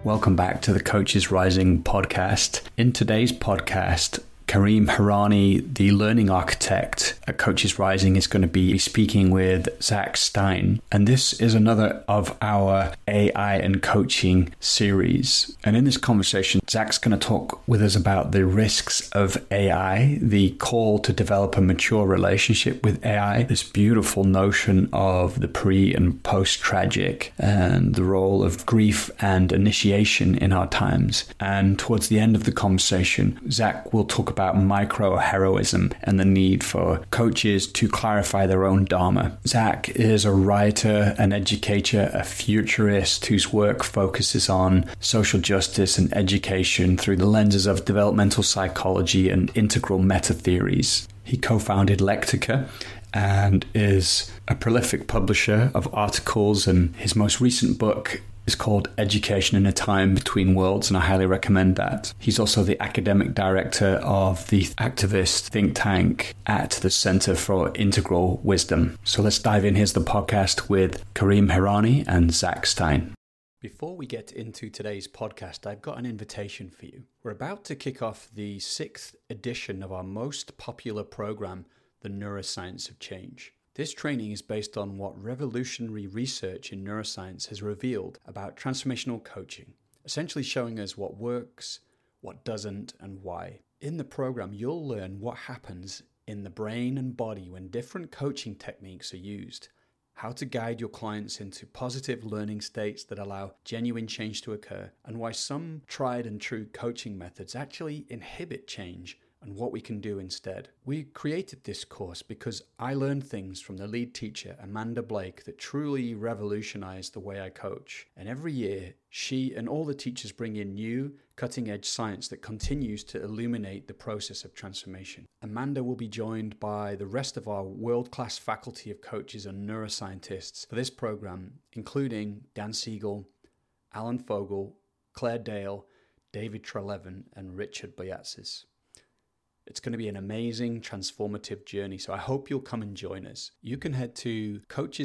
Welcome back to the Coaches Rising podcast. In today's podcast, Kareem Hirani, the learning architect at Coaches Rising, is going to be speaking with Zach Stein. And this is another of our AI and coaching series. And in this conversation, Zach's going to talk with us about the risks of AI, the call to develop a mature relationship with AI, this beautiful notion of the pre and post tragic, and the role of grief and initiation in our times. And towards the end of the conversation, Zach will talk about micro heroism and the need for coaches to clarify their own dharma. Zach is a writer, an educator, a futurist whose work focuses on social justice and education through the lenses of developmental psychology and integral meta theories. He co-founded Lectica and is a prolific publisher of articles, and his most recent book is called Education in a Time Between Worlds, and I highly recommend that. He's also the academic director of the activist think tank at the Center for Integral Wisdom. So let's dive in. Here's the podcast with Kareem Hirani and Zach Stein. Before we get into today's podcast, I've got an invitation for you. We're about to kick off the 6th edition of our most popular program, The Neuroscience of Change. This training is based on what revolutionary research in neuroscience has revealed about transformational coaching, essentially showing us what works, what doesn't, and why. In the program, you'll learn what happens in the brain and body when different coaching techniques are used, how to guide your clients into positive learning states that allow genuine change to occur, and why some tried and true coaching methods actually inhibit change, and what we can do instead. We created this course because I learned things from the lead teacher, Amanda Blake, that truly revolutionized the way I coach. And every year, she and all the teachers bring in new, cutting-edge science that continues to illuminate the process of transformation. Amanda will be joined by the rest of our world-class faculty of coaches and neuroscientists for this program, including Dan Siegel, Alan Fogel, Claire Dale, David Treleaven, and Richard Boyatzis. It's going to be an amazing, transformative journey, so I hope you'll come and join us. You can head to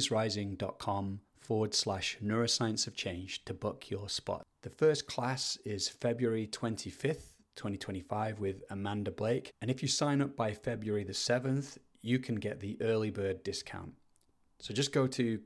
coachesrising.com/neuroscience of change to book your spot. The first class is February 25th, 2025 with Amanda Blake. And if you sign up by February the 7th, you can get the early bird discount. So just go to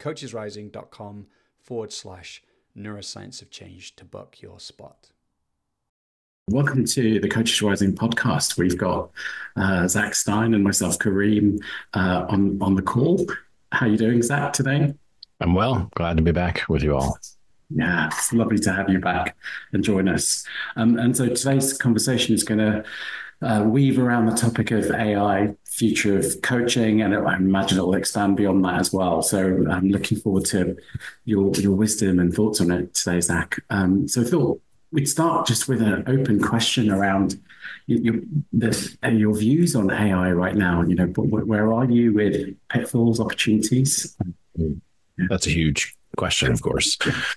coachesrising.com/neuroscience of change to book your spot. Welcome to the Coaches Rising podcast. We've got Zach Stein and myself, Kareem, on the call. How are you doing, Zach, today? I'm well. Glad to be back with you all. Yeah, it's lovely to have you back and join us. And so today's conversation is going to weave around the topic of AI, future of coaching, and I imagine it will expand beyond that as well. So I'm looking forward to your wisdom and thoughts on it today, Zach. So I thought we'd start just with an open question around your views on AI right now. You know, where are you with pitfalls, opportunities? That's a huge question, of course.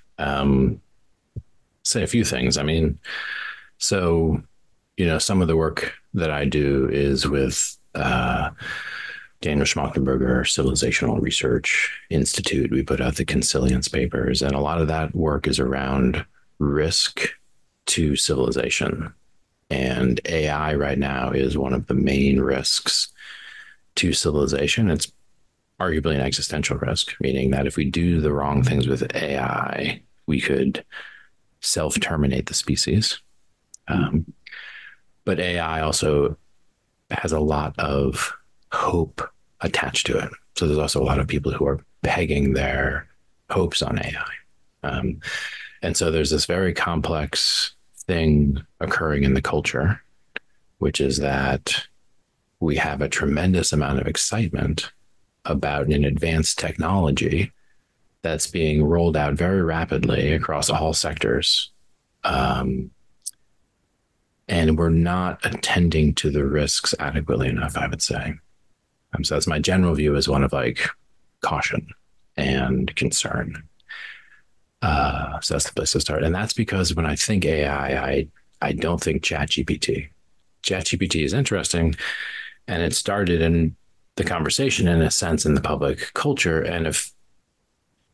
Say a few things. I mean, so, you know, some of the work that I do is with Daniel Schmachtenberger Civilizational Research Institute. We put out the Consilience papers, and a lot of that work is around risk to civilization. And AI right now is one of the main risks to civilization. It's arguably an existential risk, meaning that if we do the wrong things with AI, we could self-terminate the species. But AI also has a lot of hope attached to it. So there's also a lot of people who are pegging their hopes on AI. And so there's this very complex thing occurring in the culture, which is that we have a tremendous amount of excitement about an advanced technology that's being rolled out very rapidly across all sectors. And we're not attending to the risks adequately enough, I would say. So that's my general view, is one of like caution and concern. So that's the place to start. And that's because when I think AI, I don't think ChatGPT. ChatGPT is interesting, and it started in the conversation in a sense in the public culture. And if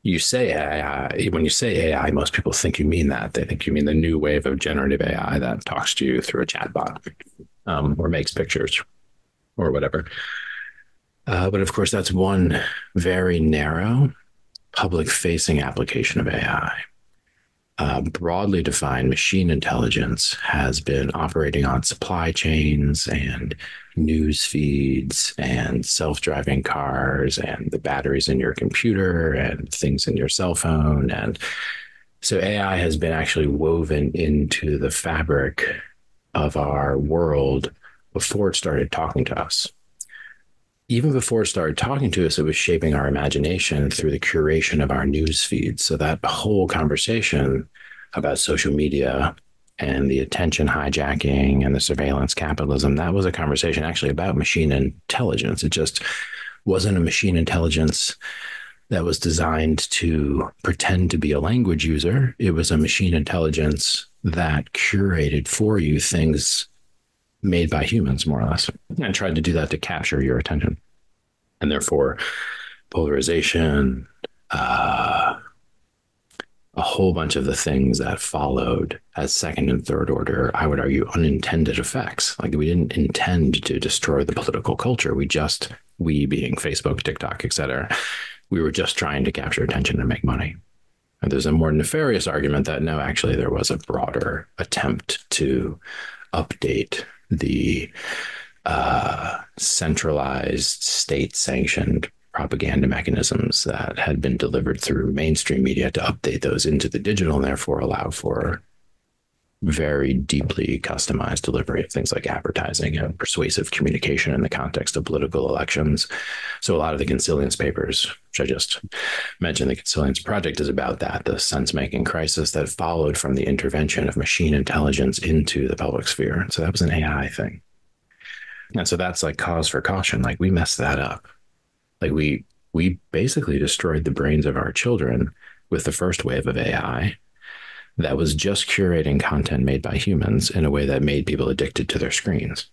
you say AI, when you say AI, most people think you mean that. They think you mean the new wave of generative AI that talks to you through a chatbot, or makes pictures or whatever. But of course, that's one very narrow public-facing application of AI. Broadly defined, machine intelligence has been operating on supply chains and news feeds and self-driving cars and the batteries in your computer and things in your cell phone. And so AI has been actually woven into the fabric of our world before it started talking to us. Even before it started talking to us, it was shaping our imagination through the curation of our news feeds. So that whole conversation about social media and the attention hijacking and the surveillance capitalism, that was a conversation actually about machine intelligence. It just wasn't a machine intelligence that was designed to pretend to be a language user. It was a machine intelligence that curated for you things made by humans, more or less, and tried to do that to capture your attention. And therefore, polarization, a whole bunch of the things that followed as second and third order, I would argue, unintended effects. Like, we didn't intend to destroy the political culture. We being Facebook, TikTok, et cetera, we were just trying to capture attention and make money. And there's a more nefarious argument that no, actually, there was a broader attempt to update the centralized state-sanctioned propaganda mechanisms that had been delivered through mainstream media, to update those into the digital and therefore allow for very deeply customized delivery of things like advertising and persuasive communication in the context of political elections. So a lot of the Consilience papers, which I just mentioned, the Consilience Project is about that, the sense-making crisis that followed from the intervention of machine intelligence into the public sphere. So that was an AI thing. And so that's like cause for caution. Like, we messed that up. Like, we basically destroyed the brains of our children with the first wave of AI that was just curating content made by humans in a way that made people addicted to their screens.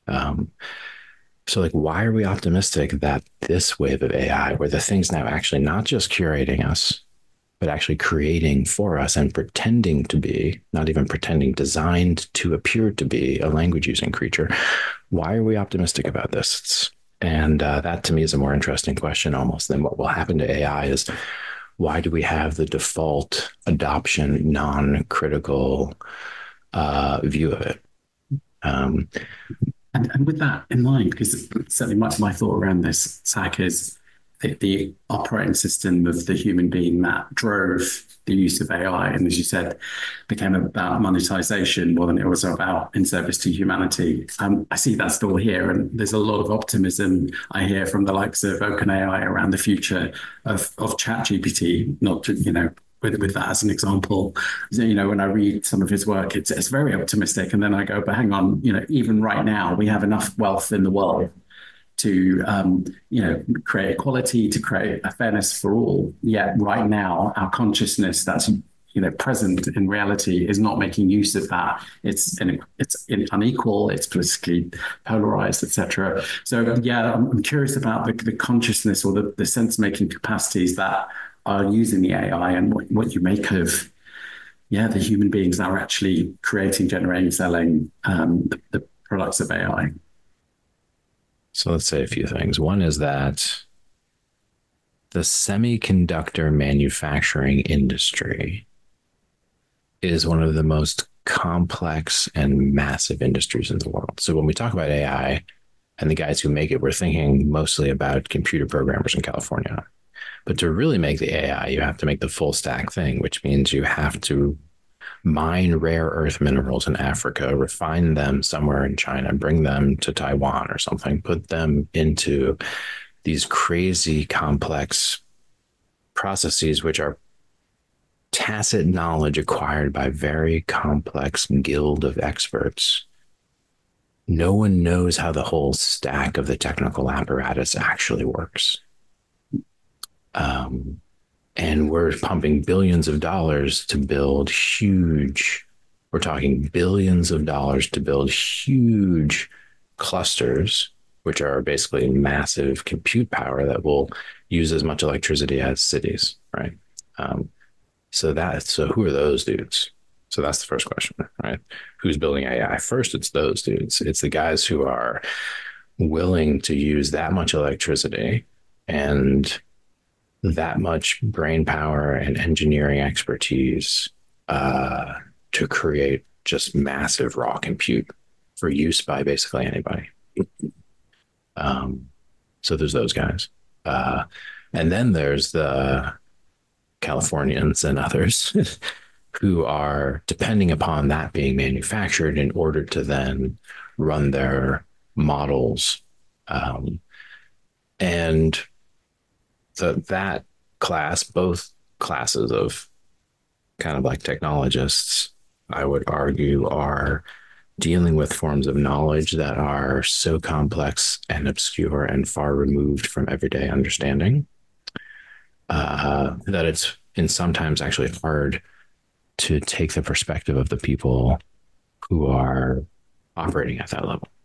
So, like, why are we optimistic that this wave of AI, where the thing's now actually not just curating us, but actually creating for us and pretending to be, not even pretending, designed to appear to be a language using creature? Why are we optimistic about this? And that to me is a more interesting question almost than what will happen to AI is, why do we have the default adoption, non-critical view of it? And with that in mind, because certainly my thought around this, Zach, is the operating system of the human being that drove the use of AI, and as you said, became about monetization more than it was about in service to humanity. I see that still here, and there's a lot of optimism I hear from the likes of OpenAI around the future of ChatGPT, not to, with that as an example. When I read some of his work, it's very optimistic. And then I go, but hang on, even right now, we have enough wealth in the world to create equality, to create a fairness for all. Yet right now, our consciousness that's present in reality is not making use of that. It's unequal, it's politically polarized, etc. So yeah, I'm curious about the consciousness or the sense-making capacities that are using the AI, and what you make of the human beings that are actually creating, generating, selling the products of AI. So let's say a few things. One is that the semiconductor manufacturing industry is one of the most complex and massive industries in the world. So when we talk about AI and the guys who make it, we're thinking mostly about computer programmers in California. But to really make the AI, you have to make the full stack thing, which means you have to mine rare earth minerals in Africa, refine them somewhere in China, bring them to Taiwan or something, put them into these crazy complex processes, which are tacit knowledge acquired by very complex guild of experts. No one knows how the whole stack of the technical apparatus actually works. And we're pumping billions of dollars to build we're talking billions of dollars to build huge clusters, which are basically massive compute power that will use as much electricity as cities, right? So who are those dudes? So that's the first question, right? Who's building AI? First, it's those dudes. It's the guys who are willing to use that much electricity and that much brain power and engineering expertise to create just massive raw compute for use by basically anybody. So there's those guys. And then there's the Californians and others who are depending upon that being manufactured in order to then run their models. And that class, both classes of kind of like technologists, I would argue, are dealing with forms of knowledge that are so complex and obscure and far removed from everyday understanding that it's sometimes actually hard to take the perspective of the people who are operating at that level.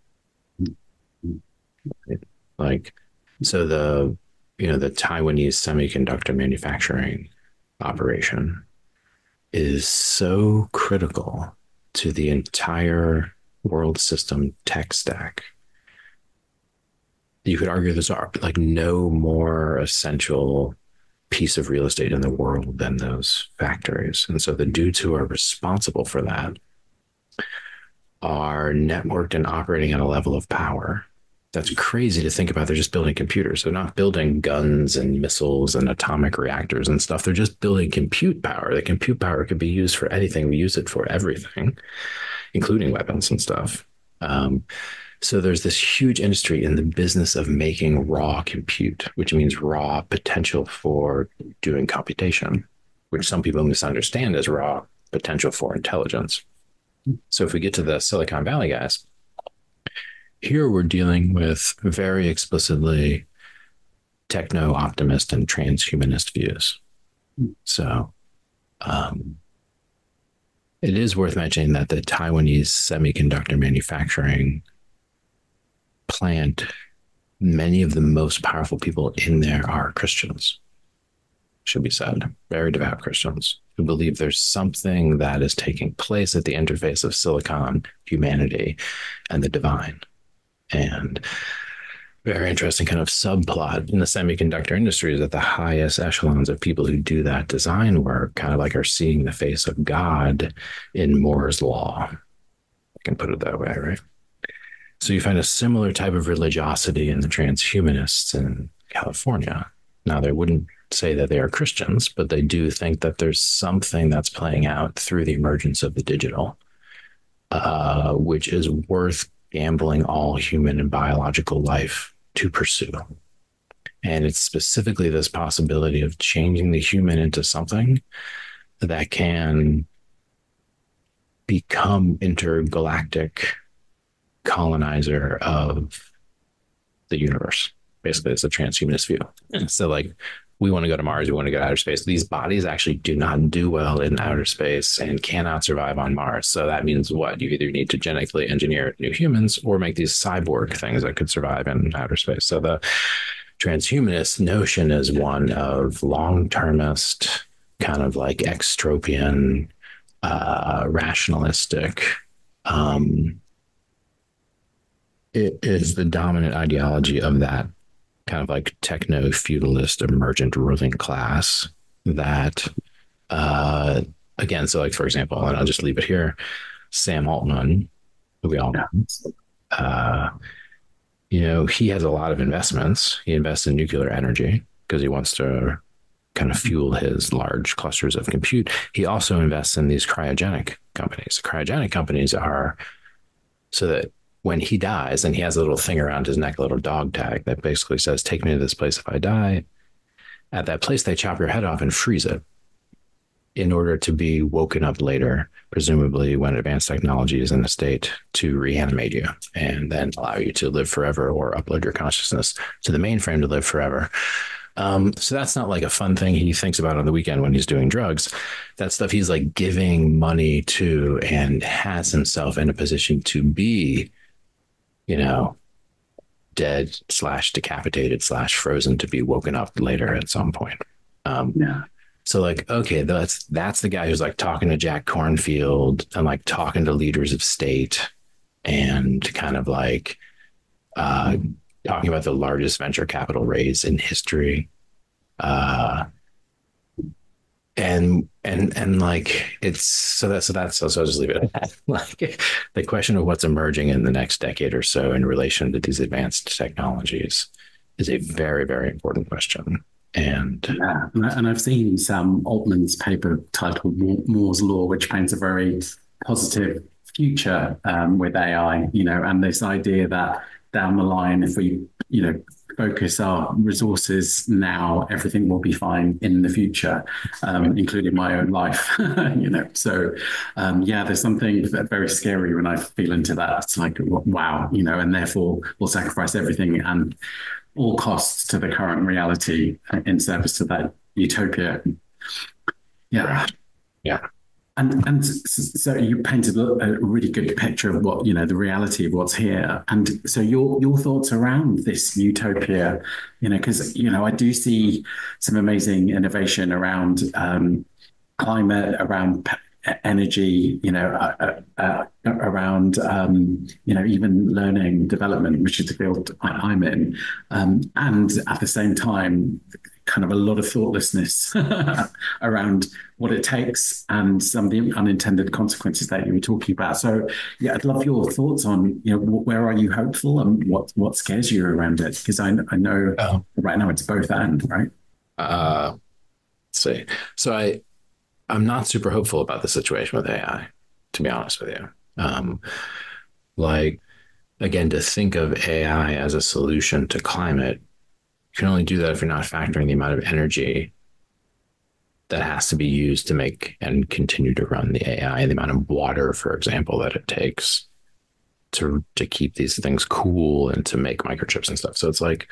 Like, so the Taiwanese semiconductor manufacturing operation is so critical to the entire world system tech stack. You could argue there's like no more essential piece of real estate in the world than those factories. And so the dudes who are responsible for that are networked and operating at a level of power that's crazy to think about. They're just building computers. They're not building guns and missiles and atomic reactors and stuff. They're just building compute power. The compute power could be used for anything. We use it for everything, including weapons and stuff. So there's this huge industry in the business of making raw compute, which means raw potential for doing computation, which some people misunderstand as raw potential for intelligence. So if we get to the Silicon Valley guys, here we're dealing with very explicitly techno-optimist and transhumanist views. So it is worth mentioning that the Taiwanese semiconductor manufacturing plant, many of the most powerful people in there are Christians, should be said, very devout Christians who believe there's something that is taking place at the interface of silicon, humanity, and the divine. And very interesting kind of subplot in the semiconductor industry is that the highest echelons of people who do that design work kind of like are seeing the face of God in Moore's law. I can put it that way, right? So you find a similar type of religiosity in the transhumanists in California. Now, they wouldn't say that they are Christians, but they do think that there's something that's playing out through the emergence of the digital, which is worth gambling all human and biological life to pursue. And it's specifically this possibility of changing the human into something that can become intergalactic colonizer of the universe. Basically, it's a transhumanist view. So like, we want to go to Mars, we want to go to outer space. These bodies actually do not do well in outer space and cannot survive on Mars. So that means what? You either need to genetically engineer new humans or make these cyborg things that could survive in outer space. So the transhumanist notion is one of long-termist, kind of like extropian, rationalistic. It is the dominant ideology of that kind of like techno-feudalist emergent ruling class that, again, so like, for example, and I'll just leave it here, Sam Altman, who we all know, he has a lot of investments. He invests in nuclear energy because he wants to kind of fuel his large clusters of compute. He also invests in these cryogenic companies. Cryogenic companies are so that when he dies, and he has a little thing around his neck, a little dog tag that basically says, take me to this place if I die. At that place, they chop your head off and freeze it in order to be woken up later, presumably when advanced technology is in a state to reanimate you and then allow you to live forever or upload your consciousness to the mainframe to live forever. So that's not like a fun thing he thinks about on the weekend when he's doing drugs. That stuff he's like giving money to and has himself in a position to be, dead / decapitated / frozen to be woken up later at some point. Yeah. So like, okay, that's the guy who's like talking to Jack Cornfield and like talking to leaders of state and kind of like talking about the largest venture capital raise in history. And like it's so I'll just leave it at that. Like the question of what's emerging in the next decade or so in relation to these advanced technologies is a very, very important question. And yeah, and I've seen Sam Altman's paper titled Moore's Law, which paints a very positive future with AI, and this idea that down the line, if we, focus our resources now, everything will be fine in the future, including my own life, So, yeah, there's something very scary when I feel into that. It's like, wow, and therefore we'll sacrifice everything and all costs to the current reality in service to that utopia. Yeah. Yeah. And so you painted a really good picture of what, the reality of what's here. And so your thoughts around this utopia, because, I do see some amazing innovation around climate, around energy, around, even learning development, which is the field I'm in. And at the same time, kind of a lot of thoughtlessness around what it takes and some of the unintended consequences that you were talking about. So, yeah, I'd love your thoughts on, where are you hopeful and what scares you around it? Because I know right now it's both and, right? Let's see. So I'm not super hopeful about the situation with AI, to be honest with you. Like, again, to think of AI as a solution to climate, you can only do that if you're not factoring the amount of energy that has to be used to make and continue to run the AI, and the amount of water, for example, that it takes to keep these things cool and to make microchips and stuff. So it's like,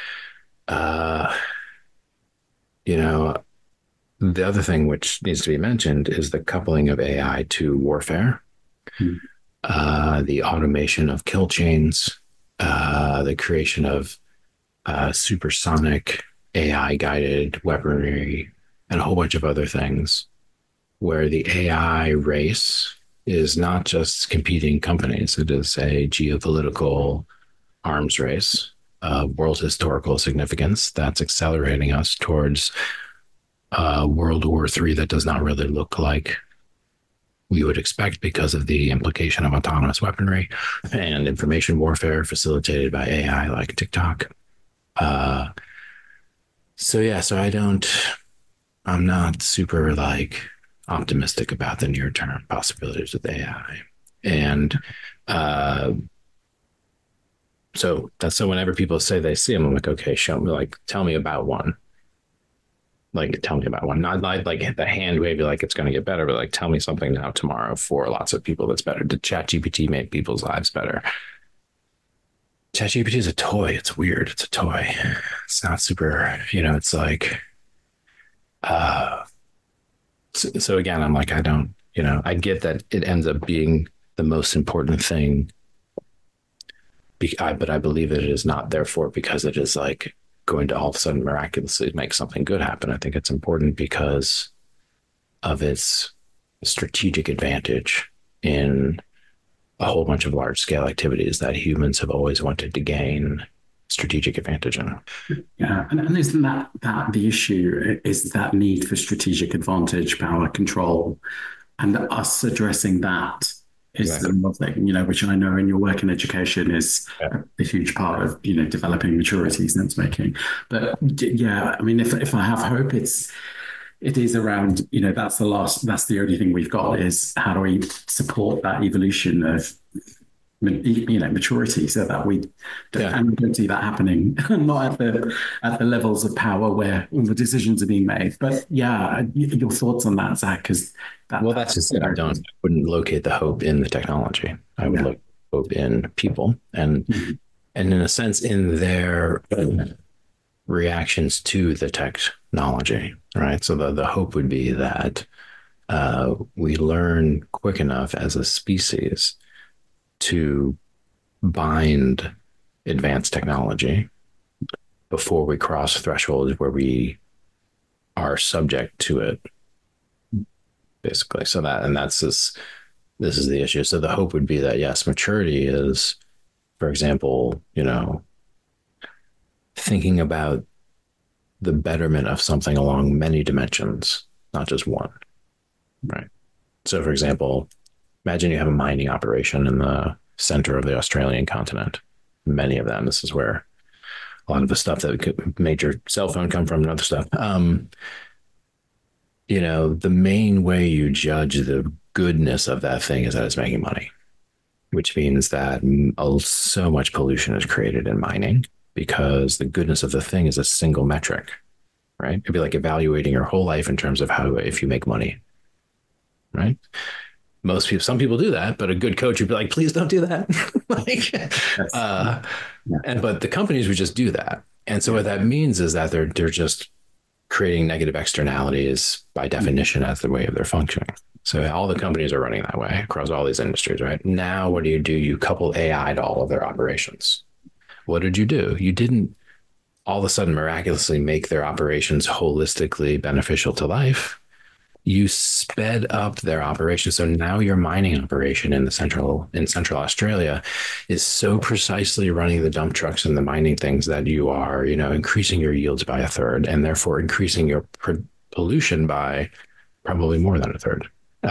the other thing which needs to be mentioned is the coupling of AI to warfare, the automation of kill chains, the creation of supersonic AI-guided weaponry, and a whole bunch of other things, where the AI race is not just competing companies. It is a geopolitical arms race of world historical significance that's accelerating us towards World War III that does not really look like we would expect because of the implication of autonomous weaponry and information warfare facilitated by AI like TikTok. I'm not super optimistic about the near term possibilities with AI. And so whenever people say they see them, I'm like, okay, show me, tell me about one. Tell me about one. Not like the hand wave, it's going to get better, but tell me something now tomorrow for lots of people that's better. Did ChatGPT make people's lives better? ChatGPT is a toy. It's weird. It's a toy. It's not super, it's like, so again, I'm like, I don't, I get that it ends up being the most important thing, but I believe that it is not therefore because it is going to all of a sudden miraculously make something good happen. I think it's important because of its strategic advantage in a whole bunch of large scale activities that humans have always wanted to gain strategic advantage in. Yeah, and isn't that the issue is that need for strategic advantage, power, control, and us addressing that is the one thing, which I know in your work in education is a huge part of, developing maturity, sense making. But yeah, I mean, if I have hope, it is around, that's the only thing we've got is how do we support that evolution of, maturity so that we don't see that happening, not at the levels of power where all the decisions are being made. But yeah, your thoughts on that, Zach? Because that's just it. I wouldn't locate the hope in the technology. I would look hope in people and in a sense in their reactions to the technology, right? So the hope would be that we learn quick enough as a species to bind advanced technology before we cross thresholds where we are subject to it, basically. So this is the issue. So the hope would be that, yes, maturity is, for example, thinking about the betterment of something along many dimensions, not just one, right? So, for example, imagine you have a mining operation in the center of the Australian continent. Many of them, this is where a lot of the stuff that made your cell phone come from and other stuff. The main way you judge the goodness of that thing is that it's making money, which means that so much pollution is created in mining because the goodness of the thing is a single metric, right? It'd be like evaluating your whole life in terms of if you make money, right? Some people do that, but a good coach would be like, please don't do that. But the companies would just do that. And so what that means is that they're just creating negative externalities by definition as the way of their functioning. So all the companies are running that way across all these industries, right? Now, what do? You couple AI to all of their operations. What did you do? You didn't all of a sudden miraculously make their operations holistically beneficial to life. You sped up their operation. So now your mining operation in Central Australia is so precisely running the dump trucks and the mining things that you are, increasing your yields by a third and therefore increasing your pollution by probably more than a third.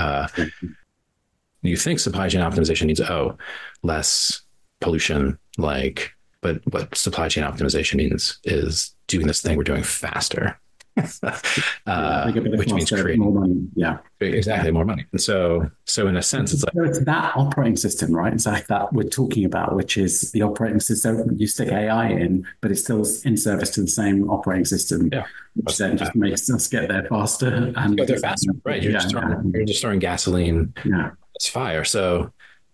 You think supply chain optimization needs, less pollution, but what supply chain optimization means is doing this thing we're doing faster. Which means creating more money. Yeah, exactly, more money. And so in a sense, it's that operating system, right? It's like that we're talking about, which is the operating system. You stick AI in, but it's still in service to the same operating system, which then just makes us get there faster. And get there faster, right? You're just throwing gasoline. Yeah, it's fire. So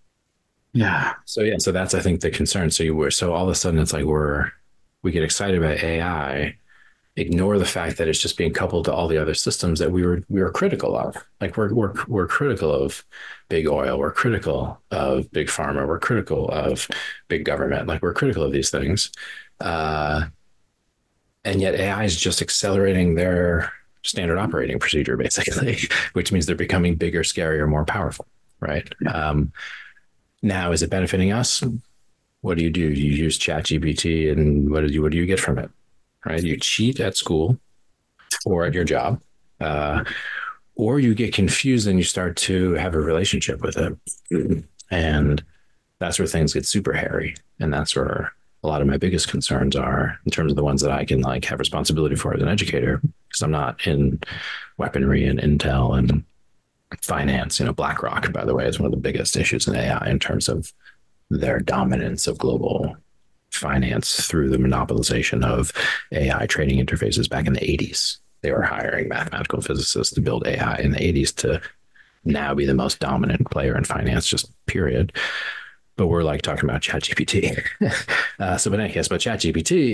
So that's, I think, the concern. So all of a sudden it's like we get excited about AI, ignore the fact that it's just being coupled to all the other systems that we were critical of. Like we're critical of big oil, we're critical of big pharma, we're critical of big government. Like we're critical of these things, and yet AI is just accelerating their standard operating procedure, basically, which means they're becoming bigger, scarier, more powerful. Right. Now, is it benefiting us? What do? You use ChatGPT, and what do you get from it? Right? You cheat at school or at your job, or you get confused and you start to have a relationship with it. And that's where things get super hairy. And that's where a lot of my biggest concerns are in terms of the ones that I can have responsibility for as an educator, because I'm not in weaponry and intel and finance. BlackRock, by the way, is one of the biggest issues in AI in terms of their dominance of global finance through the monopolization of AI trading interfaces back in the 80s. They were hiring mathematical physicists to build AI in the 80s to now be the most dominant player in finance, just period. But we're talking about ChatGPT. But in any case, ChatGPT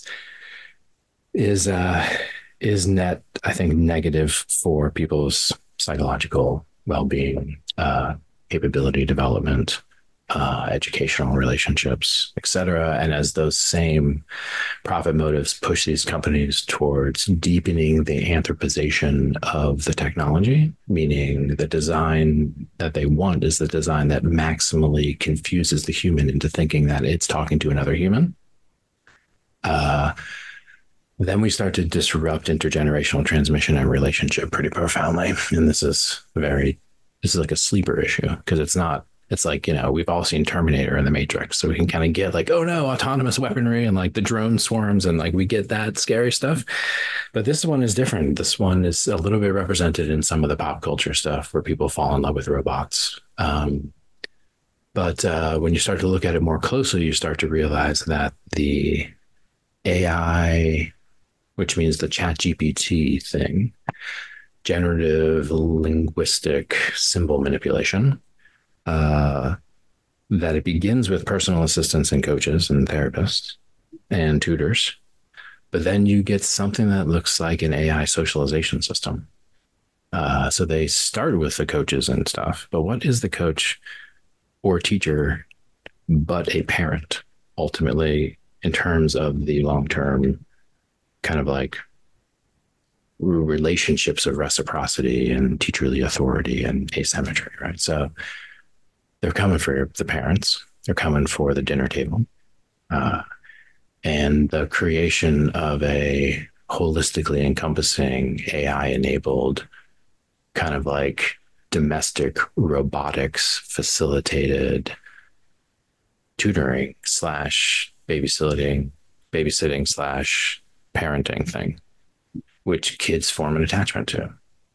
is net, I think, negative for people's psychological well-being, capability development, educational relationships, et cetera. And as those same profit motives push these companies towards deepening the anthropization of the technology, meaning the design that they want is the design that maximally confuses the human into thinking that it's talking to another human, then we start to disrupt intergenerational transmission and relationship pretty profoundly. And this is like a sleeper issue, because it's like, we've all seen Terminator and The Matrix. So we can kind of get oh no, autonomous weaponry and the drone swarms and we get that scary stuff. But this one is different. This one is a little bit represented in some of the pop culture stuff where people fall in love with robots. But when you start to look at it more closely, you start to realize that the AI, which means the ChatGPT thing, generative linguistic symbol manipulation, that it begins with personal assistants and coaches and therapists and tutors, but then you get something that looks like an AI socialization system. So they start with the coaches and stuff, but what is the coach or teacher but a parent? ultimately in terms of the long-term kind of like relationships of reciprocity and teacherly authority and asymmetry, right? So they're coming for the parents, they're coming for the dinner table, and the creation of a holistically encompassing AI enabled kind of like domestic robotics facilitated tutoring slash babysitting slash parenting thing, which kids form an attachment to.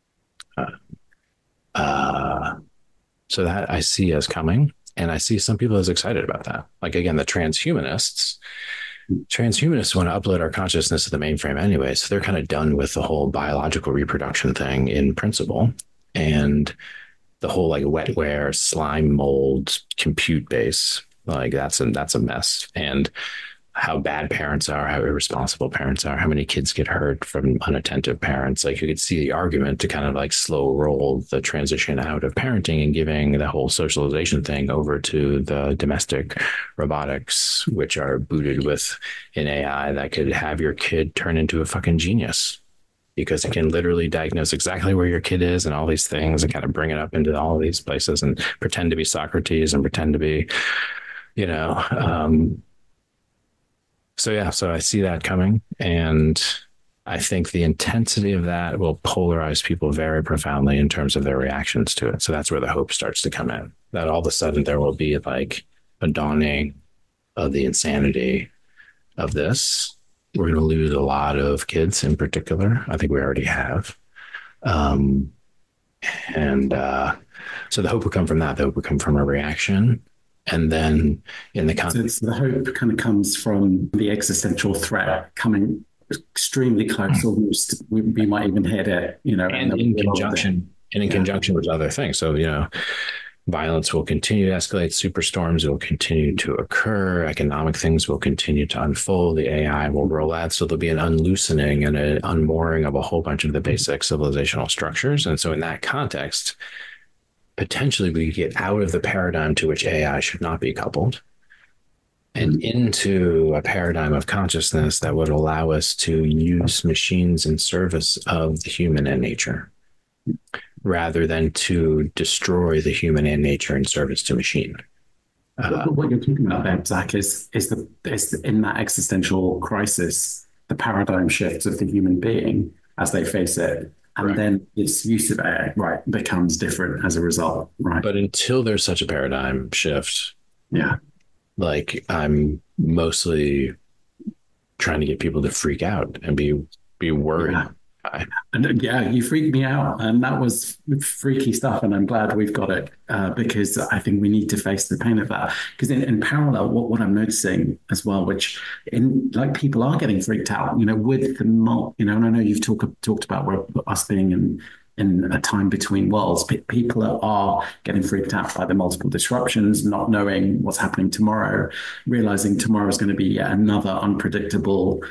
So that I see as coming, and I see some people as excited about that. Like, again, the transhumanists want to upload our consciousness to the mainframe anyway. So they're kind of done with the whole biological reproduction thing in principle. And the whole like wetware, slime mold, compute base, like that's a mess. And how bad parents are, how irresponsible parents are, how many kids get hurt from unattentive parents. Like, you could see the argument to kind of like slow roll the transition out of parenting and giving the whole socialization thing over to the domestic robotics, which are booted with an AI that could have your kid turn into a fucking genius, because it can literally diagnose exactly where your kid is and all these things and kind of bring it up into all of these places and pretend to be Socrates and pretend to be, so I see that coming, and I think the intensity of that will polarize people very profoundly in terms of their reactions to it. So that's where the hope starts to come in, that all of a sudden there will be like a dawning of the insanity of this. We're going to lose a lot of kids in particular. I think we already have. So the hope will come from that. The hope will come from a reaction. And then in the context, so the hope kind of comes from the existential threat coming extremely close, almost we might even hit it, and in conjunction with other things. So, violence will continue to escalate, superstorms will continue to occur, economic things will continue to unfold, the AI will roll out. So there'll be an unloosening and an unmooring of a whole bunch of the basic civilizational structures. And so in that context, potentially we get out of the paradigm to which AI should not be coupled and into a paradigm of consciousness that would allow us to use machines in service of the human and nature, rather than to destroy the human and nature in service to machine. What you're talking about there, Zach, is in that existential crisis, the paradigm shifts of the human being as they face it. And then its use of AI, becomes different as a result, right? But until there's such a paradigm shift, like, I'm mostly trying to get people to freak out and be worried. And you freaked me out, and that was freaky stuff. And I'm glad we've got it because I think we need to face the pain of that. Because in parallel, what I'm noticing as well, which people are getting freaked out, with the and I know you've talked about us being in a time between worlds. People are getting freaked out by the multiple disruptions, not knowing what's happening tomorrow, realizing tomorrow is going to be yet another unpredictable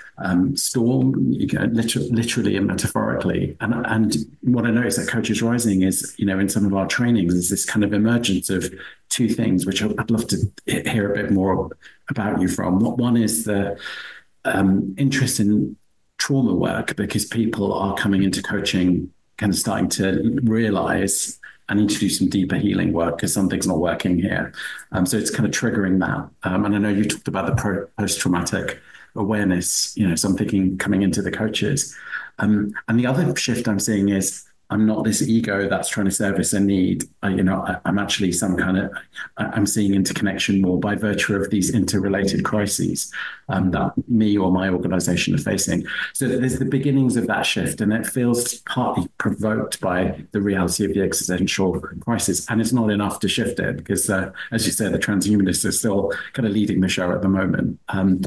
storm, literally and metaphorically. And what I noticed at Coaches Rising is, in some of our trainings, is this kind of emergence of two things, which I'd love to hear a bit more about you from. One is the interest in trauma work, because people are coming into coaching kind of starting to realize I need to do some deeper healing work because something's not working here. So it's kind of triggering that. And I know you talked about the post-traumatic awareness, so I'm thinking coming into the coaches. And the other shift I'm seeing is I'm not this ego that's trying to service a need. I'm actually I'm seeing interconnection more by virtue of these interrelated crises that me or my organization are facing. So there's the beginnings of that shift, and it feels partly provoked by the reality of the existential crisis. And it's not enough to shift it because, as you said, the transhumanists are still kind of leading the show at the moment. I'm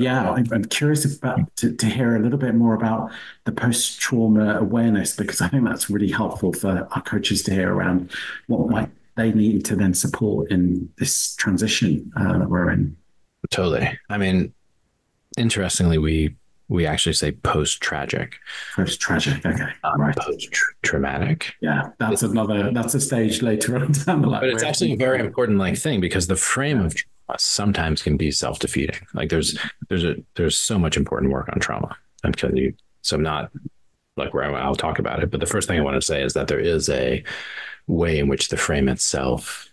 curious to hear a little bit more about the post-trauma awareness, because I think that's really helpful for our coaches to hear around what might they need to then support in this transition that we're in. Totally. I mean, interestingly, we actually say post-tragic. Post-tragic, okay. Right. Post-traumatic. Yeah, that's a stage later on down the line. But it's actually a very important thing, because the frame of sometimes can be self-defeating. Like there's so much important work on trauma. So I'm not like where I'll talk about it, but the first thing I want to say is that there is a way in which the frame itself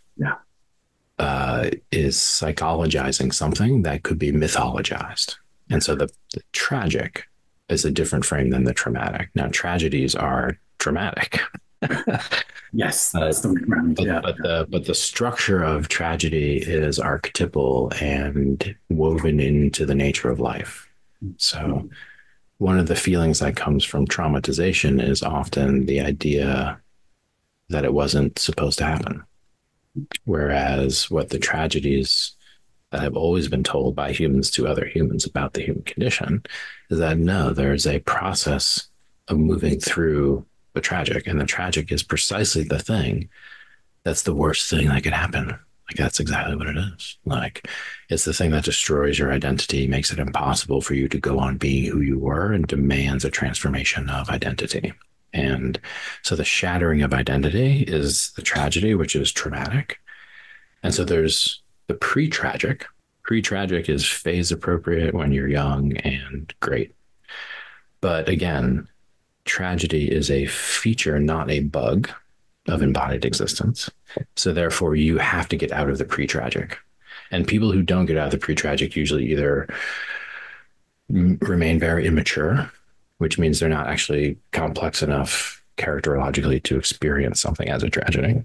is psychologizing something that could be mythologized. And so the tragic is a different frame than the traumatic. Now, tragedies are traumatic. Yes, that's the way around. But the structure of tragedy is archetypal and woven into the nature of life. So one of the feelings that comes from traumatization is often the idea that it wasn't supposed to happen. Whereas what the tragedies that have always been told by humans to other humans about the human condition is that no, there's a process of moving through the tragic, and the tragic is precisely the thing that's the worst thing that could happen. Like that's exactly what it is. Like it's the thing that destroys your identity, makes it impossible for you to go on being who you were, and demands a transformation of identity. And so the shattering of identity is the tragedy, which is traumatic. And so there's the pre-tragic. Pre-tragic is phase appropriate when you're young and great. But again, tragedy is a feature, not a bug of embodied existence. So therefore, you have to get out of the pre-tragic. And people who don't get out of the pre-tragic usually either remain very immature, which means they're not actually complex enough characterologically to experience something as a tragedy,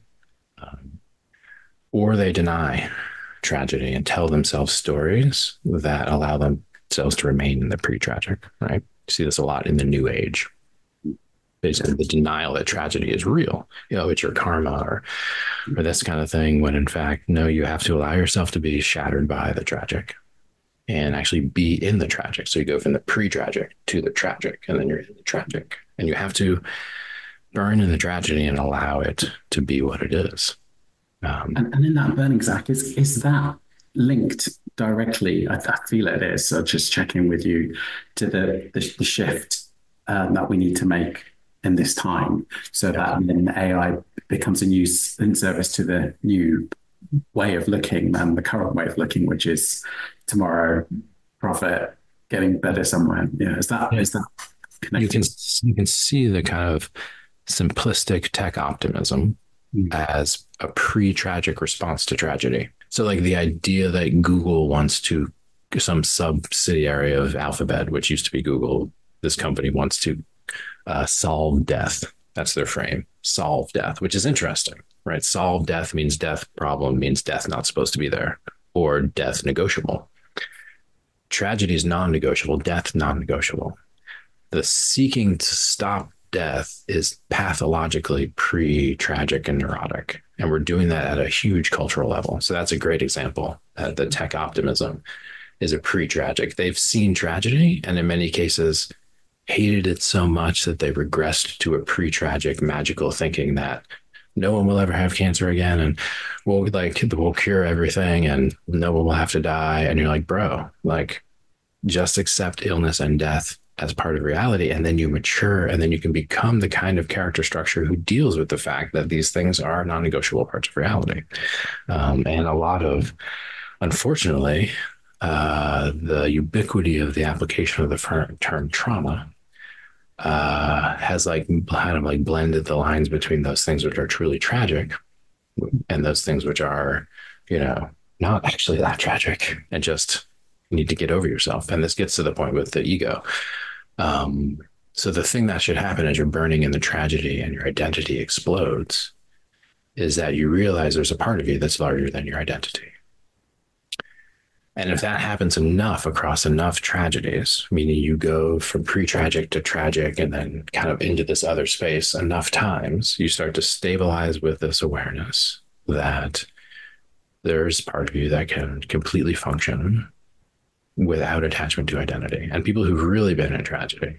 or they deny tragedy and tell themselves stories that allow themselves to remain in the pre-tragic, right? You see this a lot in the New Age. Basically, the denial that tragedy is real, it's your karma or this kind of thing, when in fact, no, you have to allow yourself to be shattered by the tragic and actually be in the tragic. So you go from the pre-tragic to the tragic, and then you're in the tragic, and you have to burn in the tragedy and allow it to be what it is. And in that burning, Zach, is that linked directly? I feel it is. So just checking with you to the shift that we need to make in this time, so that then AI becomes a new in service to the new way of looking and the current way of looking, which is tomorrow, profit, getting better somewhere. Is that connected? You can see the kind of simplistic tech optimism as a pre-tragic response to tragedy. So like the idea that Google wants to, some subsidiary of Alphabet, which used to be Google, this company wants to solve death. That's their frame. Solve death, which is interesting, right? Solve death means death problem means death not supposed to be there, or death negotiable. Tragedy is non-negotiable, death non-negotiable. The seeking to stop death is pathologically pre-tragic and neurotic. And we're doing that at a huge cultural level. So that's a great example. The tech optimism is a pre-tragic. They've seen tragedy, and in many cases hated it so much that they regressed to a pre-tragic magical thinking that no one will ever have cancer again, and we'll cure everything, and no one will have to die. And you're like, bro, like just accept illness and death as part of reality, and then you mature, and then you can become the kind of character structure who deals with the fact that these things are non-negotiable parts of reality. And a lot of, unfortunately, the ubiquity of the application of the term trauma has kind of blended the lines between those things which are truly tragic and those things which are, not actually that tragic, and just need to get over yourself. And this gets to the point with the ego. So the thing that should happen as you're burning in the tragedy and your identity explodes is that you realize there's a part of you that's larger than your identity. And if that happens enough across enough tragedies, meaning you go from pre-tragic to tragic and then kind of into this other space enough times, you start to stabilize with this awareness that there's part of you that can completely function without attachment to identity. And people who've really been in tragedy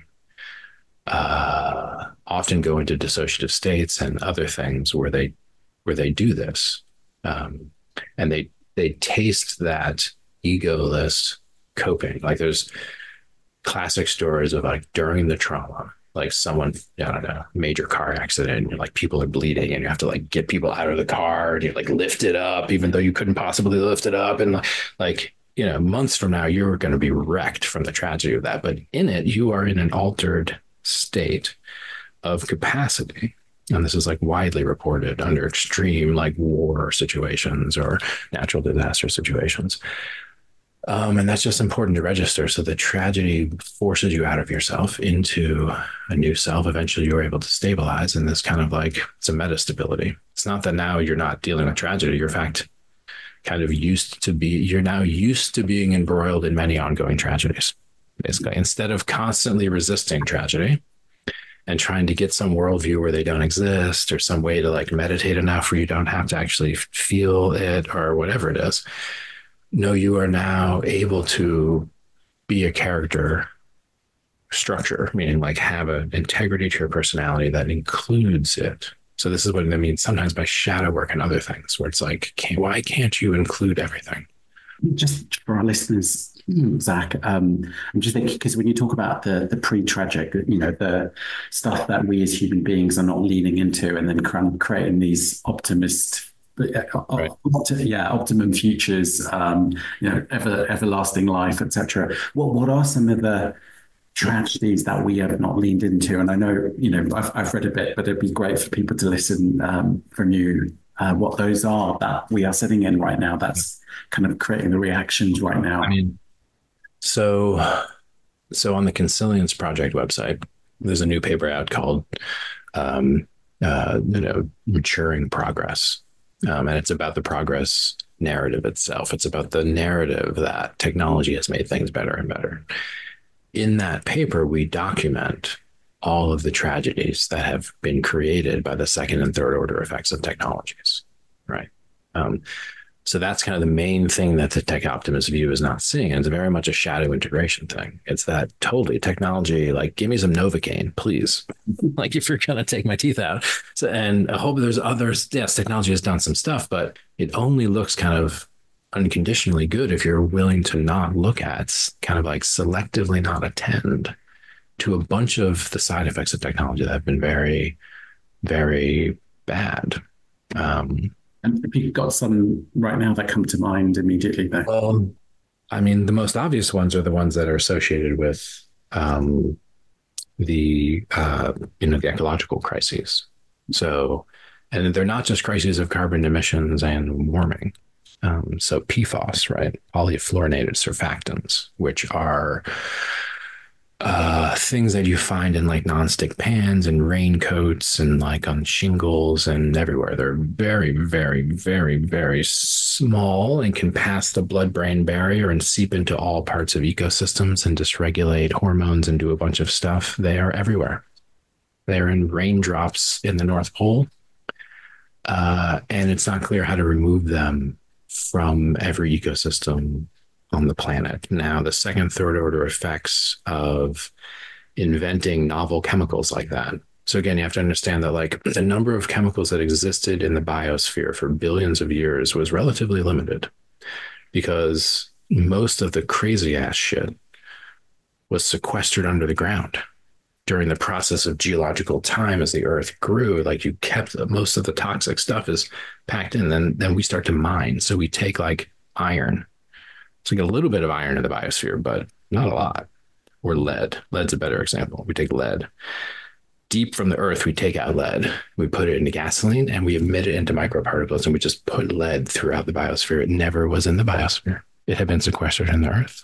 often go into dissociative states and other things where they do this, and they taste that egoless coping. Like there's classic stories of like during the trauma, like someone, I don't know, major car accident, and you're like people are bleeding and you have to like get people out of the car and you like lift it up even though you couldn't possibly lift it up, and like months from now you're going to be wrecked from the tragedy of that, but in it you are in an altered state of capacity. And this is like widely reported under extreme like war situations or natural disaster situations. And that's just important to register. So the tragedy forces you out of yourself into a new self. Eventually you're able to stabilize. And this kind of like, it's a meta stability. It's not that now you're not dealing with tragedy. You're in fact kind of you're now used to being embroiled in many ongoing tragedies. Basically, instead of constantly resisting tragedy and trying to get some worldview where they don't exist or some way to like meditate enough where you don't have to actually feel it or whatever it is. No, you are now able to be a character structure, meaning like have an integrity to your personality that includes it. So this is what it means sometimes by shadow work and other things where it's like, why can't you include everything? Just for our listeners, Zach, I'm just thinking, because when you talk about the pre-tragic, the stuff that we as human beings are not leaning into and then creating these right. Optimum futures, everlasting life, etc. What are some of the tragedies that we have not leaned into? And I know, I've read a bit, but it'd be great for people to listen from you what those are that we are sitting in right now. That's kind of creating the reactions right now. I mean, so on the Consilience Project website, there's a new paper out called Maturing Progress. And it's about the progress narrative itself. It's about the narrative that technology has made things better and better. In that paper, we document all of the tragedies that have been created by the second and third order effects of technologies, right? So that's kind of the main thing that the tech optimist view is not seeing. And it's very much a shadow integration thing. It's that totally technology, like, give me some Novocaine, please. Like, if you're going to take my teeth out. So, and I hope there's others. Yes, technology has done some stuff, but it only looks kind of unconditionally good if you're willing to not look at, kind of like selectively not attend to a bunch of the side effects of technology that have been very, very bad. And if you've got some right now that come to mind immediately there. Well, I mean, the most obvious ones are the ones that are associated with the ecological crises. So, and they're not just crises of carbon emissions and warming. So PFAS, right? Polyfluorinated surfactants, which are things that you find in like nonstick pans and raincoats and like on shingles and everywhere. They're very, very, very, very small and can pass the blood-brain barrier and seep into all parts of ecosystems and dysregulate hormones and do a bunch of stuff. They are everywhere. They're in raindrops in the North Pole. And it's not clear how to remove them from every ecosystem on the planet. Now, the second, third order effects of inventing novel chemicals like that. So again, you have to understand that like the number of chemicals that existed in the biosphere for billions of years was relatively limited because most of the crazy ass shit was sequestered under the ground during the process of geological time. As the earth grew, like you kept most of the toxic stuff is packed in, then we start to mine. So we take like iron. So we get a little bit of iron in the biosphere, but not a lot. Or lead. Lead's a better example. We take lead. Deep from the earth, we take out lead. We put it into gasoline and we emit it into microparticles, and we just put lead throughout the biosphere. It never was in the biosphere. It had been sequestered in the earth.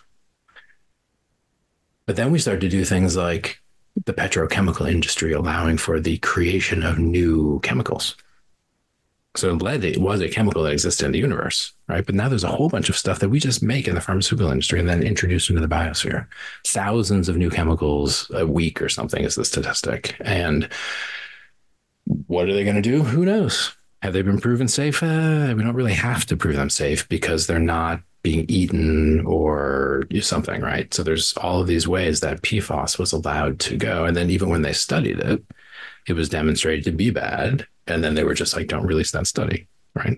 But then we start to do things like the petrochemical industry allowing for the creation of new chemicals. So lead, it was a chemical that existed in the universe, right? But now there's a whole bunch of stuff that we just make in the pharmaceutical industry and then introduce into the biosphere. Thousands of new chemicals a week or something is the statistic. And what are they going to do? Who knows? Have they been proven safe? We don't really have to prove them safe because they're not being eaten or something, right? So there's all of these ways that PFAS was allowed to go. And then even when they studied it, it was demonstrated to be bad. And then they were just like, don't release that study, right?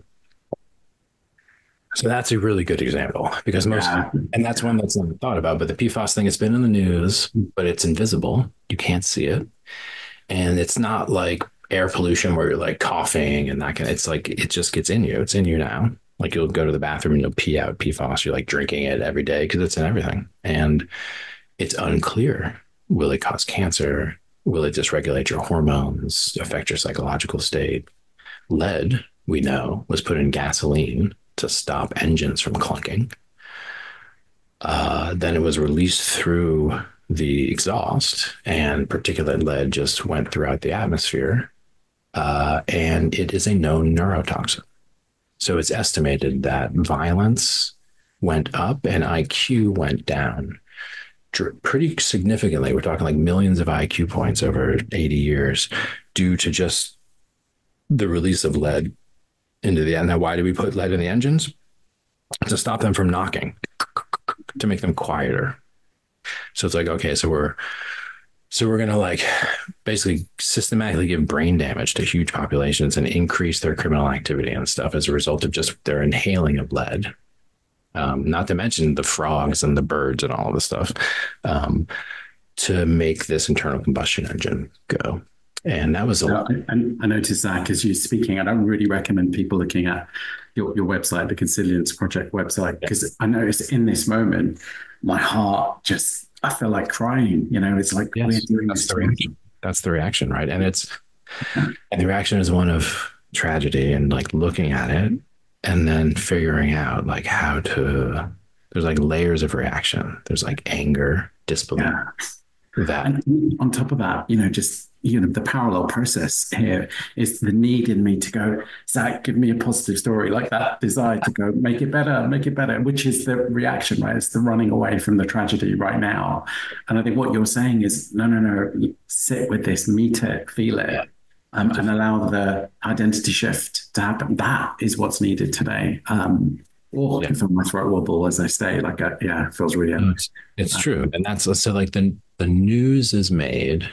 So that's a really good example because and that's one that's not thought about, but the PFAS thing, it's been in the news, but it's invisible. You can't see it. And it's not like air pollution where you're like coughing and that kind of, it's like, it just gets in you. It's in you now. Like you'll go to the bathroom and you'll pee out PFAS. You're like drinking it every day because it's in everything. And it's unclear. Will it cause cancer? Will it dysregulate your hormones, affect your psychological state? Lead, we know, was put in gasoline to stop engines from clunking. Then it was released through the exhaust, and particulate lead just went throughout the atmosphere. And it is a known neurotoxin. So it's estimated that violence went up and IQ went down pretty significantly. We're talking like millions of IQ points over 80 years due to just the release of lead into the end. Now, why do we put lead in the engines? To stop them from knocking, to make them quieter. So it's like, okay, so we're going to like basically systematically give brain damage to huge populations and increase their criminal activity and stuff as a result of just their inhaling of lead. Not to mention the frogs and the birds and all of the stuff, to make this internal combustion engine go. And that was I noticed that because you're speaking, I don't really recommend people looking at your website, the Consilience Project website, because I noticed in this moment, my heart just, I feel like crying. You know, it's like, yes, we're doing that's this. the reaction. That's the reaction, right? And the reaction is one of tragedy and like looking at it and then figuring out like how to, there's like layers of reaction. There's like anger, disbelief. Yeah. That. And on top of that, the parallel process here is the need in me to go, Zach, give me a positive story, like that desire to go, make it better, which is the reaction, right? It's the running away from the tragedy right now. And I think what you're saying is, no, sit with this, meet it, feel it, and allow the identity shift to happen. That is what's needed today. I feel my throat wobble as I say, it feels really. It's true. And that's so like the news is made.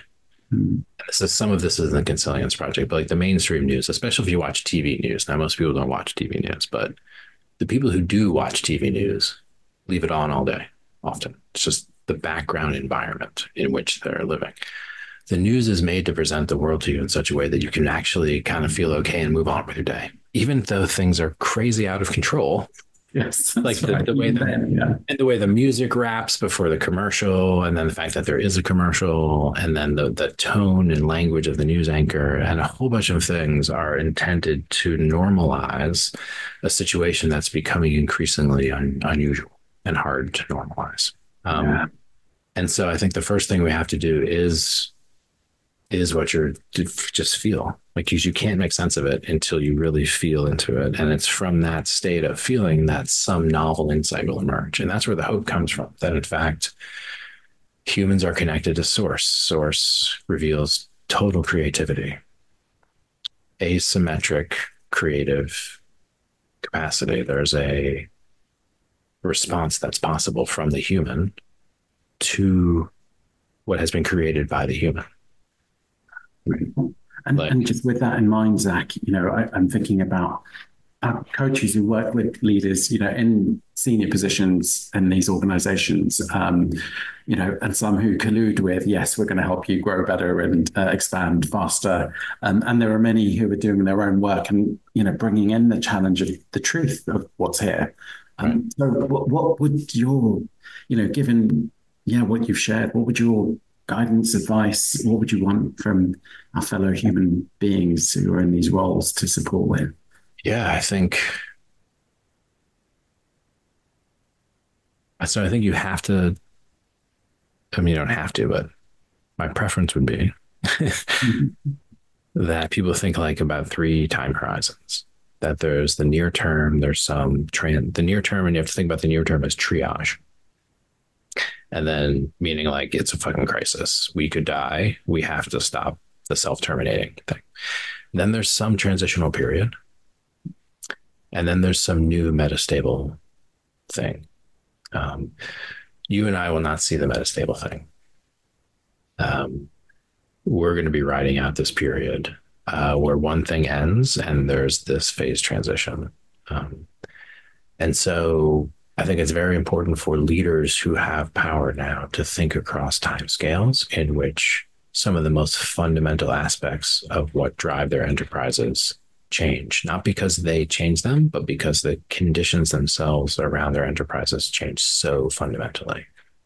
Some of this is in the Consilience Project, but like the mainstream news, especially if you watch TV news. Now, most people don't watch TV news, but the people who do watch TV news leave it on all day, often. It's just the background environment in which they're living. The news is made to present the world to you in such a way that you can actually kind of feel okay and move on with your day, even though things are crazy out of control. Yes, like the way and the way the music wraps before the commercial, and then the fact that there is a commercial, and then the tone and language of the news anchor, and a whole bunch of things are intended to normalize a situation that's becoming increasingly unusual and hard to normalize. And so I think the first thing we have to do is what you're just feel like. You can't make sense of it until you really feel into it. And it's from that state of feeling that some novel insight will emerge. And that's where the hope comes from, that in fact, humans are connected to source. Source reveals total creativity, asymmetric creative capacity. There's a response that's possible from the human to what has been created by the human. And just with that in mind, Zach, I'm thinking about coaches who work with leaders, in senior positions in these organizations, and some who collude with, yes, we're going to help you grow better and expand faster. And there are many who are doing their own work and, bringing in the challenge of the truth of what's here. So what would your, given, what you've shared, what would your guidance, advice, what would you want from our fellow human beings who are in these roles to support with? Yeah, I think you have to, you don't have to, but my preference would be that people think like about 3 time horizons, that there's the near term, there's the near term, and you have to think about the near term as triage. And then meaning like it's a fucking crisis. We could die. We have to stop the self-terminating thing. Then there's some transitional period. And then there's some new metastable thing. You and I will not see the metastable thing. We're going to be riding out this period where one thing ends and there's this phase transition. And so I think it's very important for leaders who have power now to think across timescales in which some of the most fundamental aspects of what drive their enterprises change, not because they change them, but because the conditions themselves around their enterprises change so fundamentally.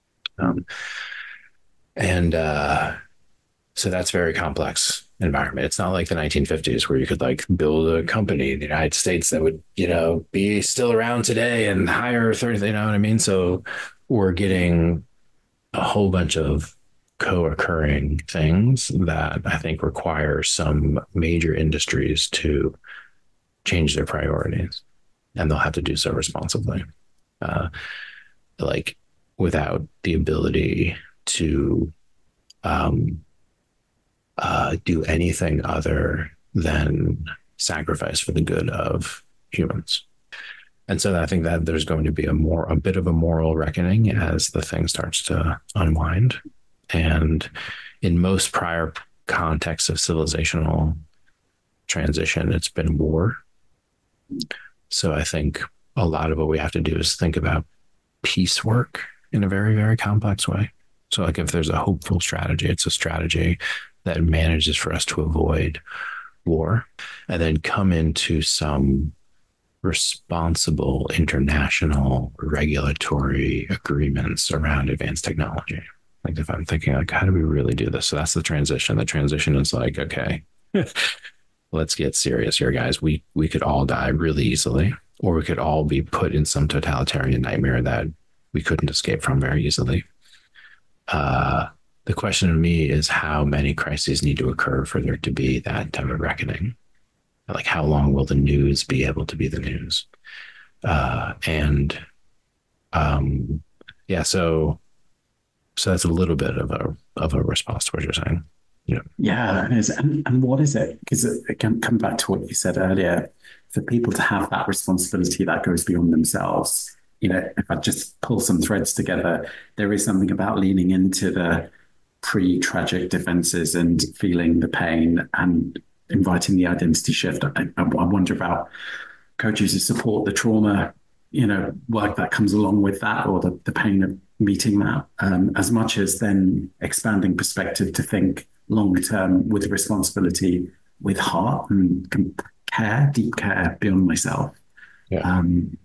And so that's very complex environment. It's not like the 1950s where you could like build a company in the United States that would, be still around today and hire 30, you know what I mean? So we're getting a whole bunch of co-occurring things that I think require some major industries to change their priorities, and they'll have to do so responsibly. Like without the ability to do anything other than sacrifice for the good of humans. And so I think that there's going to be a bit of a moral reckoning as the thing starts to unwind. And in most prior contexts of civilizational transition, it's been war. So I think a lot of what we have to do is think about peace work in a very, very complex way. So like if there's a hopeful strategy, it's a strategy that manages for us to avoid war and then come into some responsible international regulatory agreements around advanced technology. Like if I'm thinking like, how do we really do this? So that's the transition. The transition is like, okay, let's get serious here, guys. We could all die really easily, or we could all be put in some totalitarian nightmare that we couldn't escape from very easily. The question to me is how many crises need to occur for there to be that type of reckoning? Like how long will the news be able to be the news? So that's a little bit of a response to what you're saying. Yeah, it is. And what is it? Because it can come back to what you said earlier. For people to have that responsibility that goes beyond themselves, if I just pull some threads together, there is something about leaning into the pre-tragic defenses and feeling the pain and inviting the identity shift. I wonder about coaches who support the trauma, work that comes along with that, or the pain of meeting that, as much as then expanding perspective to think long term with responsibility, with heart and care, deep care beyond myself. Yeah. Go on.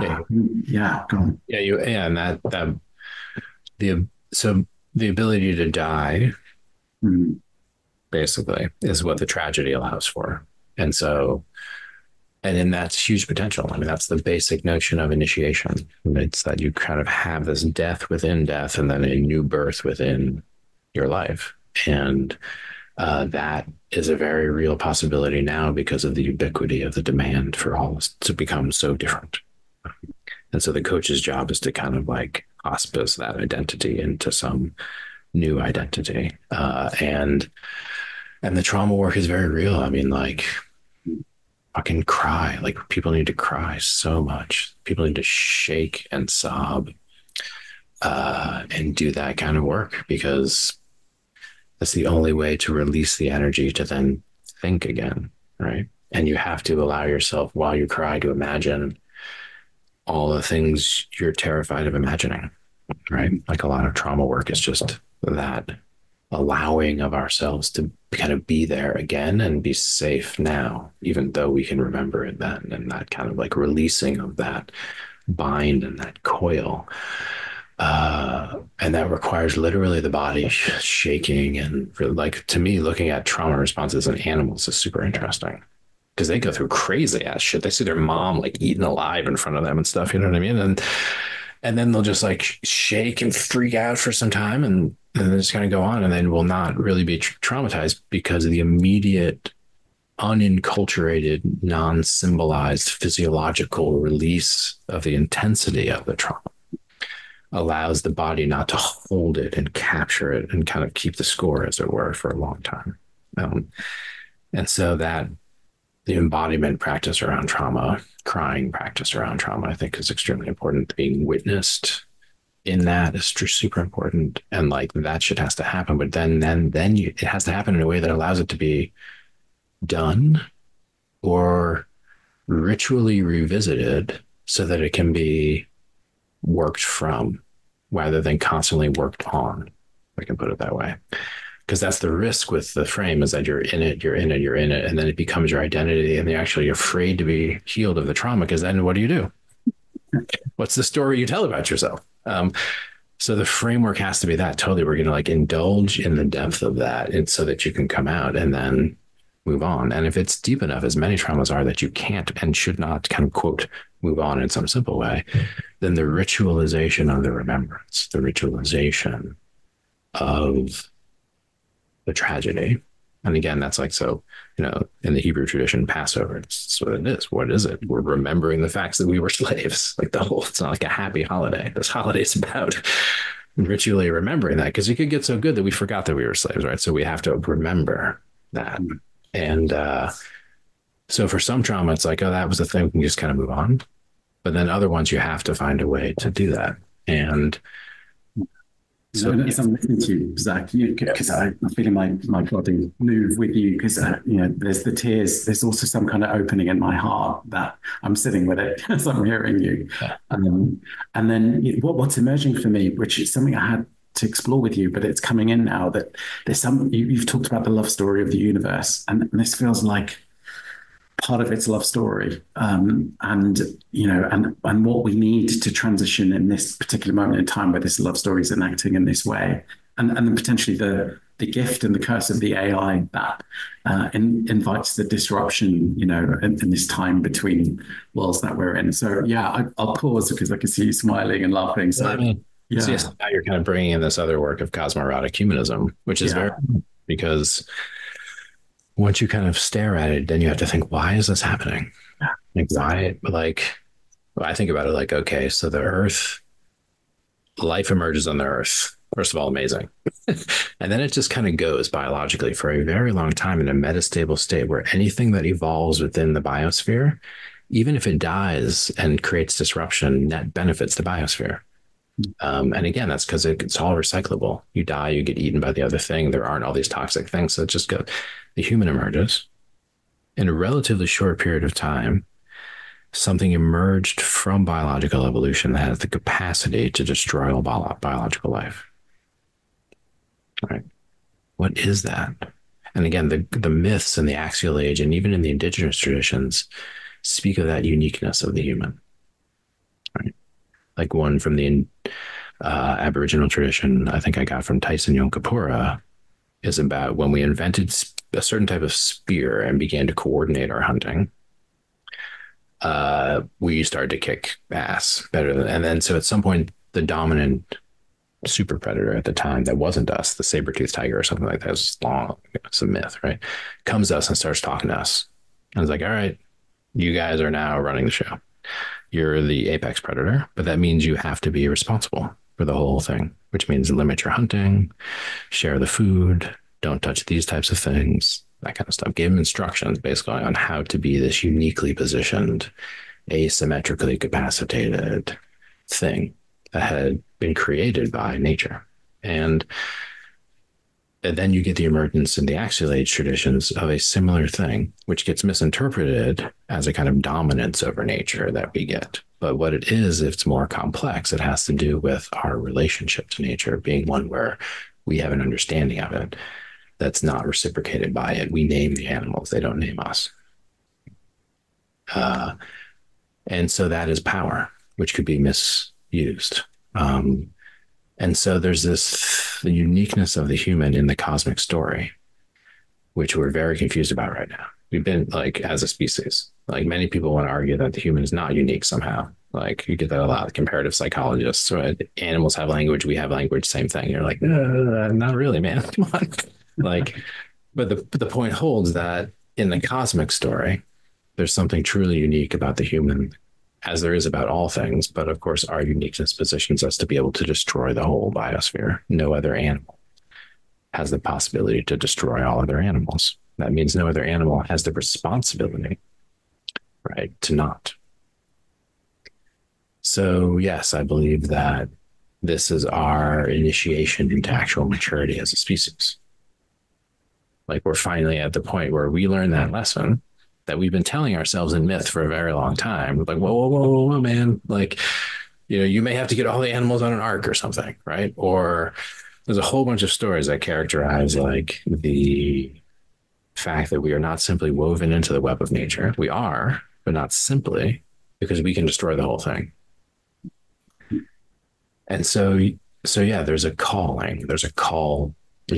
So the ability to die, basically, is what the tragedy allows for. And then that's huge potential. I mean, that's the basic notion of initiation. It's that you kind of have this death within death and then a new birth within your life. And that is a very real possibility now because of the ubiquity of the demand for all this to become so different. And so the coach's job is to kind of like hospice that identity into some new identity. And the trauma work is very real. I mean, like, fucking cry. Like people need to cry so much. People need to shake and sob and do that kind of work, because that's the only way to release the energy to then think again, right? And you have to allow yourself while you cry to imagine all the things you're terrified of imagining, right? Like a lot of trauma work is just that allowing of ourselves to kind of be there again and be safe now, even though we can remember it then, and that kind of like releasing of that bind and that coil. And that requires literally the body shaking. And like, to me, looking at trauma responses in animals is super interesting, because they go through crazy ass shit. They see their mom like eaten alive in front of them and stuff. You know what I mean? And then they'll just like shake and freak out for some time, and then just kind of go on, and then will not really be traumatized because of the immediate, unenculturated, non-symbolized physiological release of the intensity of the trauma allows the body not to hold it and capture it and kind of keep the score, as it were, for a long time. And so that the embodiment practice around trauma, crying practice around trauma, I think is extremely important. Being witnessed in that is super important. And like that shit has to happen, but then it has to happen in a way that allows it to be done or ritually revisited so that it can be worked from rather than constantly worked on, if I can put it that way. because that's the risk with the frame, is that you're in it, and then it becomes your identity, and you're actually afraid to be healed of the trauma, because then what do? What's the story you tell about yourself? So the framework has to be that totally. We're going to like indulge in the depth of that, and so that you can come out and then move on. And if it's deep enough, as many traumas are, that you can't and should not kind of quote move on in some simple way, then the ritualization of the remembrance, the ritualization of the tragedy. And again, that's like, so, in the Hebrew tradition, Passover, it's what it is. What is it? We're remembering the facts that we were slaves. Like it's not like a happy holiday. This holiday is about ritually remembering that, because it could get so good that we forgot that we were slaves, right? So we have to remember that. And so for some trauma, it's like, oh, that was the thing. We can just kind of move on. But then other ones, you have to find a way to do that. And so as I'm listening to you, Zach, because I'm feeling my body move with you, because there's the tears. There's also some kind of opening in my heart that I'm sitting with it as I'm hearing you. Yeah. And then what's emerging for me, which is something I had to explore with you, but it's coming in now, that there's you've talked about the love story of the universe, and this feels like part of its love story, and what we need to transition in this particular moment in time where this love story is enacting in this way, and then potentially the gift and the curse of the AI that invites the disruption, in this time between worlds that we're in. So I'll pause because I can see you smiling and laughing. So So yes, now you're kind of bringing in this other work of cosmoerotic humanism, which is very, because once you kind of stare at it, then you have to think, why is this happening? Like, why? I think about it like, okay, so the Earth, life emerges on the Earth. First of all, amazing. And then it just kind of goes biologically for a very long time in a metastable state, where anything that evolves within the biosphere, even if it dies and creates disruption, net benefits the biosphere. And again, that's because it's all recyclable. You die, you get eaten by the other thing. There aren't all these toxic things. So it just goes. The human emerges in a relatively short period of time. Something emerged from biological evolution that has the capacity to destroy all biological life. All right. What is that? And again, the myths in the axial age and even in the indigenous traditions speak of that uniqueness of the human. Right. Like one from the Aboriginal tradition, I think I got from Tyson Yunkaporta, is about when we invented a certain type of spear and began to coordinate our hunting. We started to kick ass better than, and then so at some point the dominant super predator at the time that wasn't us, the saber-toothed tiger or something like that, was long, it's a myth, right? Comes to us and starts talking to us. And it's like, all right, you guys are now running the show. You're the apex predator, but that means you have to be responsible for the whole thing, which means limit your hunting, share the food, don't touch these types of things, that kind of stuff. Give them instructions basically on how to be this uniquely positioned, asymmetrically capacitated thing that had been created by nature. And then you get the emergence in the axial age traditions of a similar thing, which gets misinterpreted as a kind of dominance over nature that we get. But what it is, if it's more complex, it has to do with our relationship to nature being one where we have an understanding of it that's not reciprocated by it. We name the animals, they don't name us. And so that is power, which could be misused. And so there's the uniqueness of the human in the cosmic story, which we're very confused about right now. We've been like, as a species, like many people want to argue that the human is not unique somehow. Like you get that a lot, comparative psychologists, right? Animals have language, we have language, same thing. You're like, not really, man. Come on. Like, but the point holds that in the cosmic story, there's something truly unique about the human, as there is about all things. But of course, our uniqueness positions us to be able to destroy the whole biosphere. No other animal has the possibility to destroy all other animals. That means no other animal has the responsibility, right, to not. So yes, I believe that this is our initiation into actual maturity as a species. Like we're finally at the point where we learn that lesson that we've been telling ourselves in myth for a very long time. We're like, whoa, man. Like, you may have to get all the animals on an ark or something, right? Or there's a whole bunch of stories that characterize like the fact that we are not simply woven into the web of nature. We are, but not simply, because we can destroy the whole thing. And so yeah, there's a calling, there's a call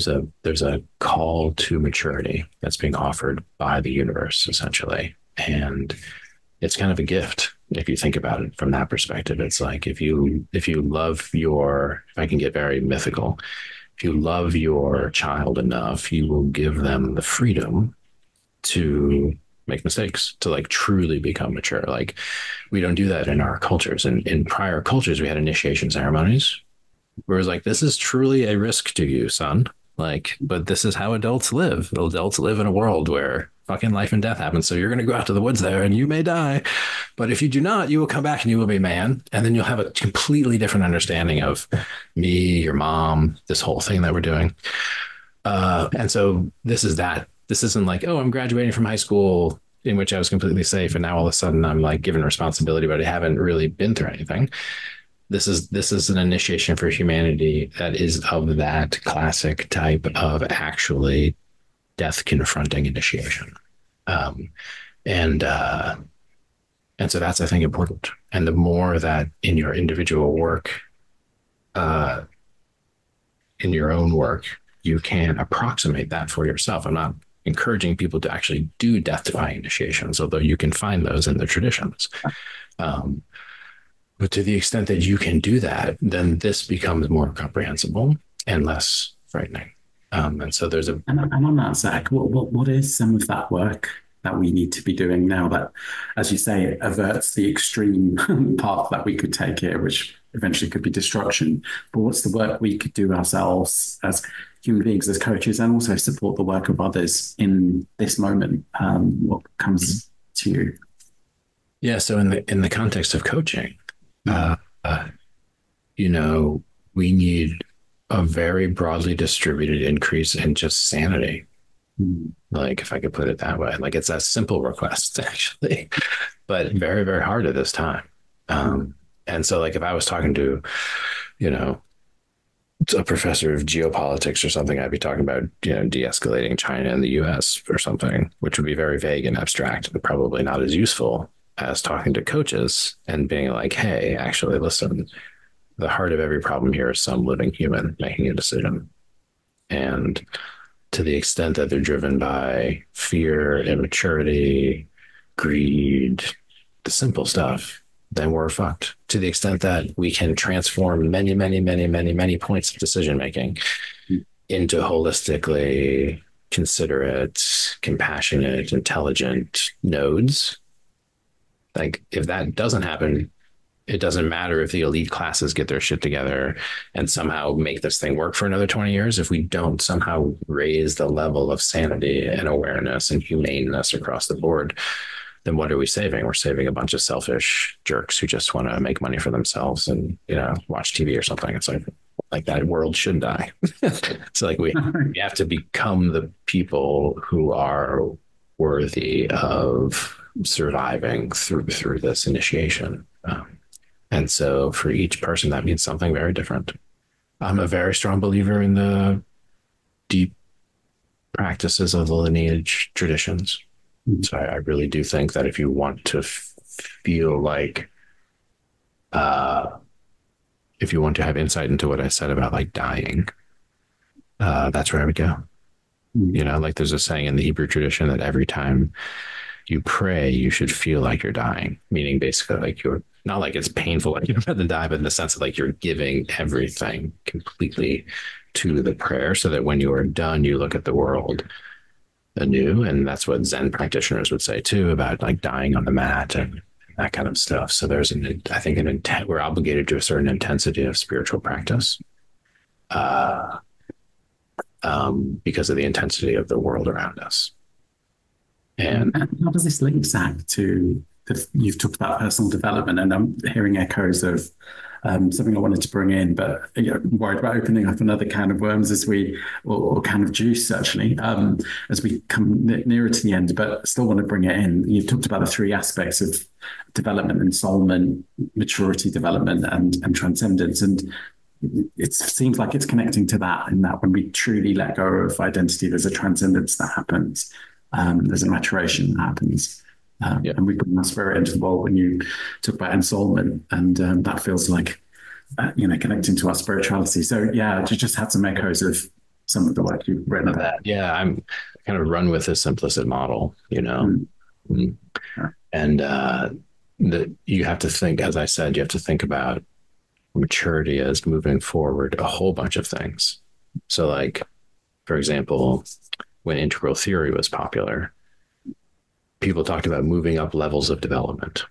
to maturity that's being offered by the universe, essentially. And it's kind of a gift if you think about it from that perspective. It's like if you love if I can get very mythical, if you love your child enough, you will give them the freedom to make mistakes, to like truly become mature. Like we don't do that in our cultures. And in prior cultures, we had initiation ceremonies where it's like, this is truly a risk to you, son. Like, but this is how adults live. Adults live in a world where fucking life and death happens. So you're going to go out to the woods there and you may die. But if you do not, you will come back and you will be a man. And then you'll have a completely different understanding of me, your mom, this whole thing that we're doing. And so this is that. This isn't like, oh, I'm graduating from high school in which I was completely safe. And now all of a sudden I'm like given responsibility, but I haven't really been through anything. This is an initiation for humanity that is of that classic type of actually death confronting initiation. And so that's, I think, important. And the more that in your individual work, in your own work, you can approximate that for yourself. I'm not encouraging people to actually do death-defying initiations, although you can find those in the traditions. But to the extent that you can do that, then this becomes more comprehensible and less frightening. And so there's and on that, Zach, what is some of that work that we need to be doing now that, as you say, it averts the extreme path that we could take here, which eventually could be destruction? But what's the work we could do ourselves as human beings, as coaches, and also support the work of others in this moment? What comes to you? Yeah. So in the context of coaching, we need a very broadly distributed increase in just sanity. Like, if I could put it that way, like it's a simple request actually, but very, very hard at this time. And so like, if I was talking to, a professor of geopolitics or something, I'd be talking about, de-escalating China and the US or something, which would be very vague and abstract, but probably not as useful as talking to coaches and being like, hey, actually, listen, the heart of every problem here is some living human making a decision. And to the extent that they're driven by fear, immaturity, greed, the simple stuff, then we're fucked. To the extent that we can transform many, many, many, many, many points of decision making into holistically considerate, compassionate, intelligent nodes. Like, if that doesn't happen, it doesn't matter if the elite classes get their shit together and somehow make this thing work for another 20 years. If we don't somehow raise the level of sanity and awareness and humaneness across the board, then what are we saving? We're saving a bunch of selfish jerks who just want to make money for themselves and, watch TV or something. It's like that world should die. So like we have to become the people who are worthy of surviving through this initiation. And so for each person, that means something very different. I'm a very strong believer in the deep practices of the lineage traditions. So I really do think that if you want to feel like, if you want to have insight into what I said about like dying, that's where I would go. Like there's a saying in the Hebrew tradition that every time you pray, you should feel like you're dying, meaning basically like you're not like it's painful, like you're about to die, but in the sense of like you're giving everything completely to the prayer so that when you are done, you look at the world anew. And that's what Zen practitioners would say too, about like dying on the mat and that kind of stuff. So there's I think an intent, we're obligated to a certain intensity of spiritual practice because of the intensity of the world around us. And how does this link, Zach, to you've talked about personal development, and I'm hearing echoes of something I wanted to bring in, but worried about opening up another can of worms or can of juice, actually, as we come nearer to the end, but still want to bring it in. You've talked about the three aspects of development: ensoulment, maturity development, and transcendence. And it seems like it's connecting to that, in that when we truly let go of identity, there's a transcendence that happens. There's a maturation that happens. And we bring our spirit into the world when you talk about ensoulment, and that feels like, connecting to our spirituality. So yeah, I just had some echoes of some of the work you've written about that. Yeah, I'm kind of run with this implicit model, and that you have to think, as I said, you have to think about maturity as moving forward a whole bunch of things. So, like, for example, when integral theory was popular, people talked about moving up levels of development.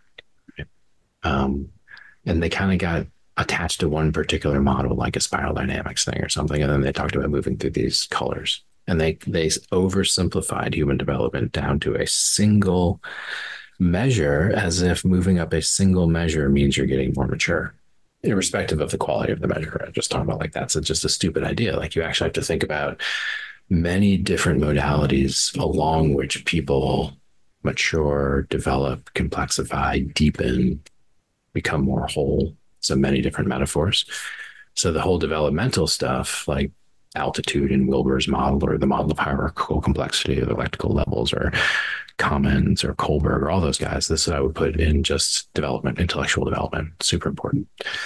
And they kind of got attached to one particular model, like a spiral dynamics thing or something. And then they talked about moving through these colors. And they oversimplified human development down to a single measure, as if moving up a single measure means you're getting more mature, irrespective of the quality of the measure. I'm just talking about, like, that's just a stupid idea. Like, you actually have to think about many different modalities along which people mature, develop, complexify, deepen, become more whole. So many different metaphors. So the whole developmental stuff, like altitude in Wilbur's model, or the model of hierarchical complexity of electrical levels, or Commons or Kohlberg, or all those guys, this I would put in just development, intellectual development, super important.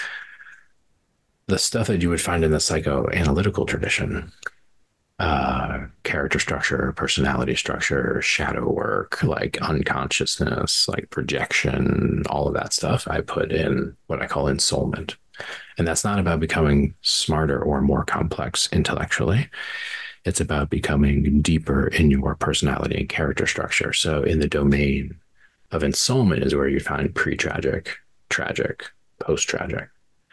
The stuff that you would find in the psychoanalytical tradition, character structure, personality structure, shadow work, like unconsciousness, like projection, all of that stuff, I put in what I call ensoulment. And that's not about becoming smarter or more complex intellectually. It's about becoming deeper in your personality and character structure. So in the domain of ensoulment is where you find pre-tragic, tragic, post-tragic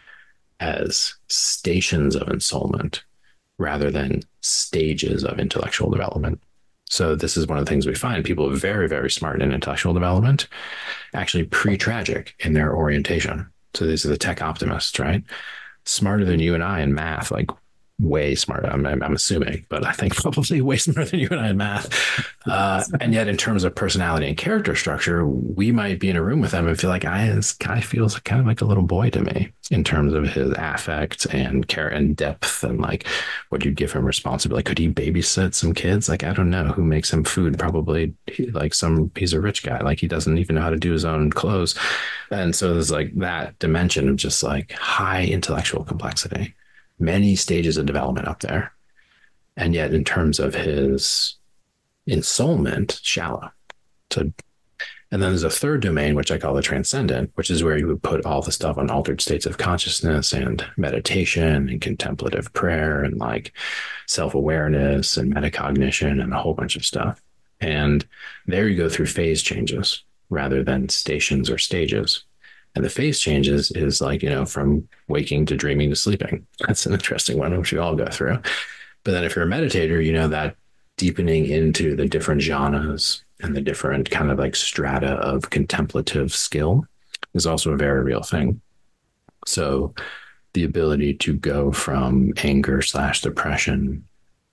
as stations of ensoulment rather than stages of intellectual development. So this is one of the things we find. People very, very smart in intellectual development, actually pre-tragic in their orientation. So these are the tech optimists, right? Smarter than you and I in math, like way smarter. I'm assuming, but I think probably way smarter than you and I in math. And yet in terms of personality and character structure, we might be in a room with them and feel like this guy feels kind of like a little boy to me in terms of his affect and care and depth, and like what you'd give him responsibility. Could he babysit some kids? Like, I don't know who makes him food. Probably he's a rich guy. Like, he doesn't even know how to do his own clothes. And so there's like that dimension of just like high intellectual complexity, many stages of development up there. And yet in terms of his ensoulment, shallow. So, and then there's a third domain, which I call the transcendent, which is where you would put all the stuff on altered states of consciousness and meditation and contemplative prayer and like self-awareness and metacognition and a whole bunch of stuff. And there you go through phase changes rather than stations or stages. And the phase changes is like, from waking to dreaming to sleeping. That's an interesting one, which we all go through. But then if you're a meditator, that deepening into the different jhanas and the different kind of like strata of contemplative skill is also a very real thing. So the ability to go from anger/depression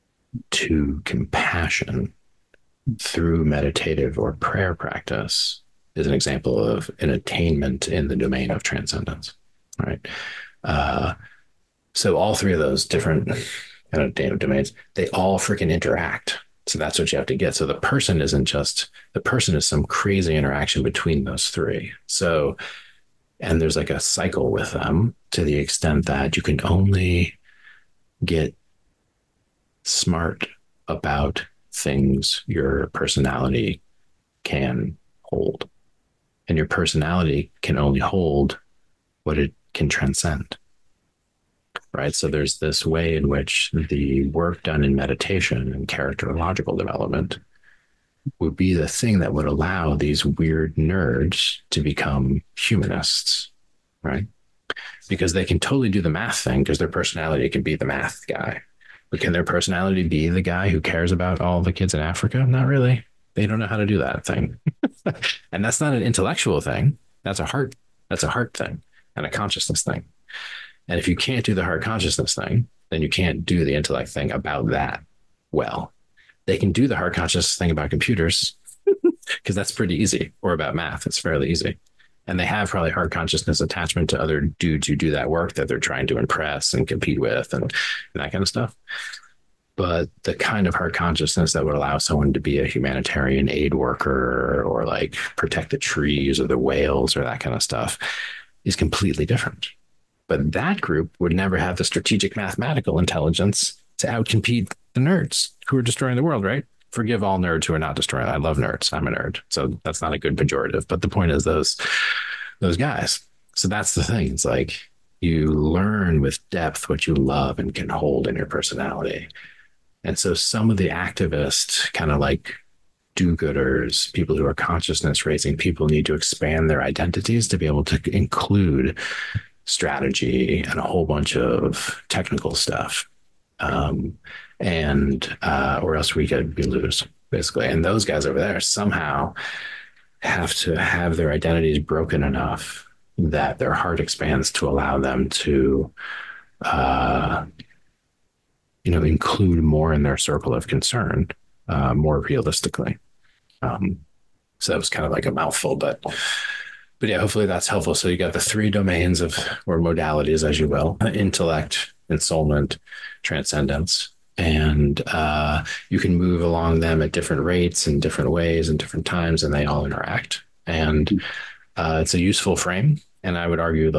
to compassion through meditative or prayer practice is an example of an attainment in the domain of transcendence, right? So all three of those different kind of domains, they all freaking interact. So that's what you have to get. So the person is some crazy interaction between those three. So, and there's like a cycle with them to the extent that you can only get smart about things your personality can hold. And your personality can only hold what it can transcend, right? So there's this way in which the work done in meditation and characterological development would be the thing that would allow these weird nerds to become humanists, right? Because they can totally do the math thing because their personality can be the math guy. But can their personality be the guy who cares about all the kids in Africa? Not really. They don't know how to do that thing. And that's not an intellectual thing. That's a heart thing and a consciousness thing. And if you can't do the heart consciousness thing, then you can't do the intellect thing about that well. They can do the heart consciousness thing about computers because that's pretty easy, or about math. It's fairly easy. And they have probably hard consciousness attachment to other dudes who do that work that they're trying to impress and compete with and that kind of stuff. But the kind of hard consciousness that would allow someone to be a humanitarian aid worker or like protect the trees or the whales or that kind of stuff is completely different. But that group would never have the strategic mathematical intelligence to outcompete the nerds who are destroying the world, right? Forgive all nerds who are not destroying. I love nerds. I'm a nerd. So that's not a good pejorative. But the point is those guys. So that's the thing. It's like you learn with depth what you love and can hold in your personality. And so some of the activists, kind of like do-gooders, people who are consciousness raising people, need to expand their identities to be able to include strategy and a whole bunch of technical stuff. Or else we lose, basically. And those guys over there somehow have to have their identities broken enough that their heart expands to allow them to include more in their circle of concern, more realistically. So that was kind of like a mouthful, but yeah, hopefully that's helpful. So you got the three domains or modalities, as you will: intellect, ensoulment, transcendence. And you can move along them at different rates in different ways and different times, and they all interact. And it's a useful frame. And I would argue,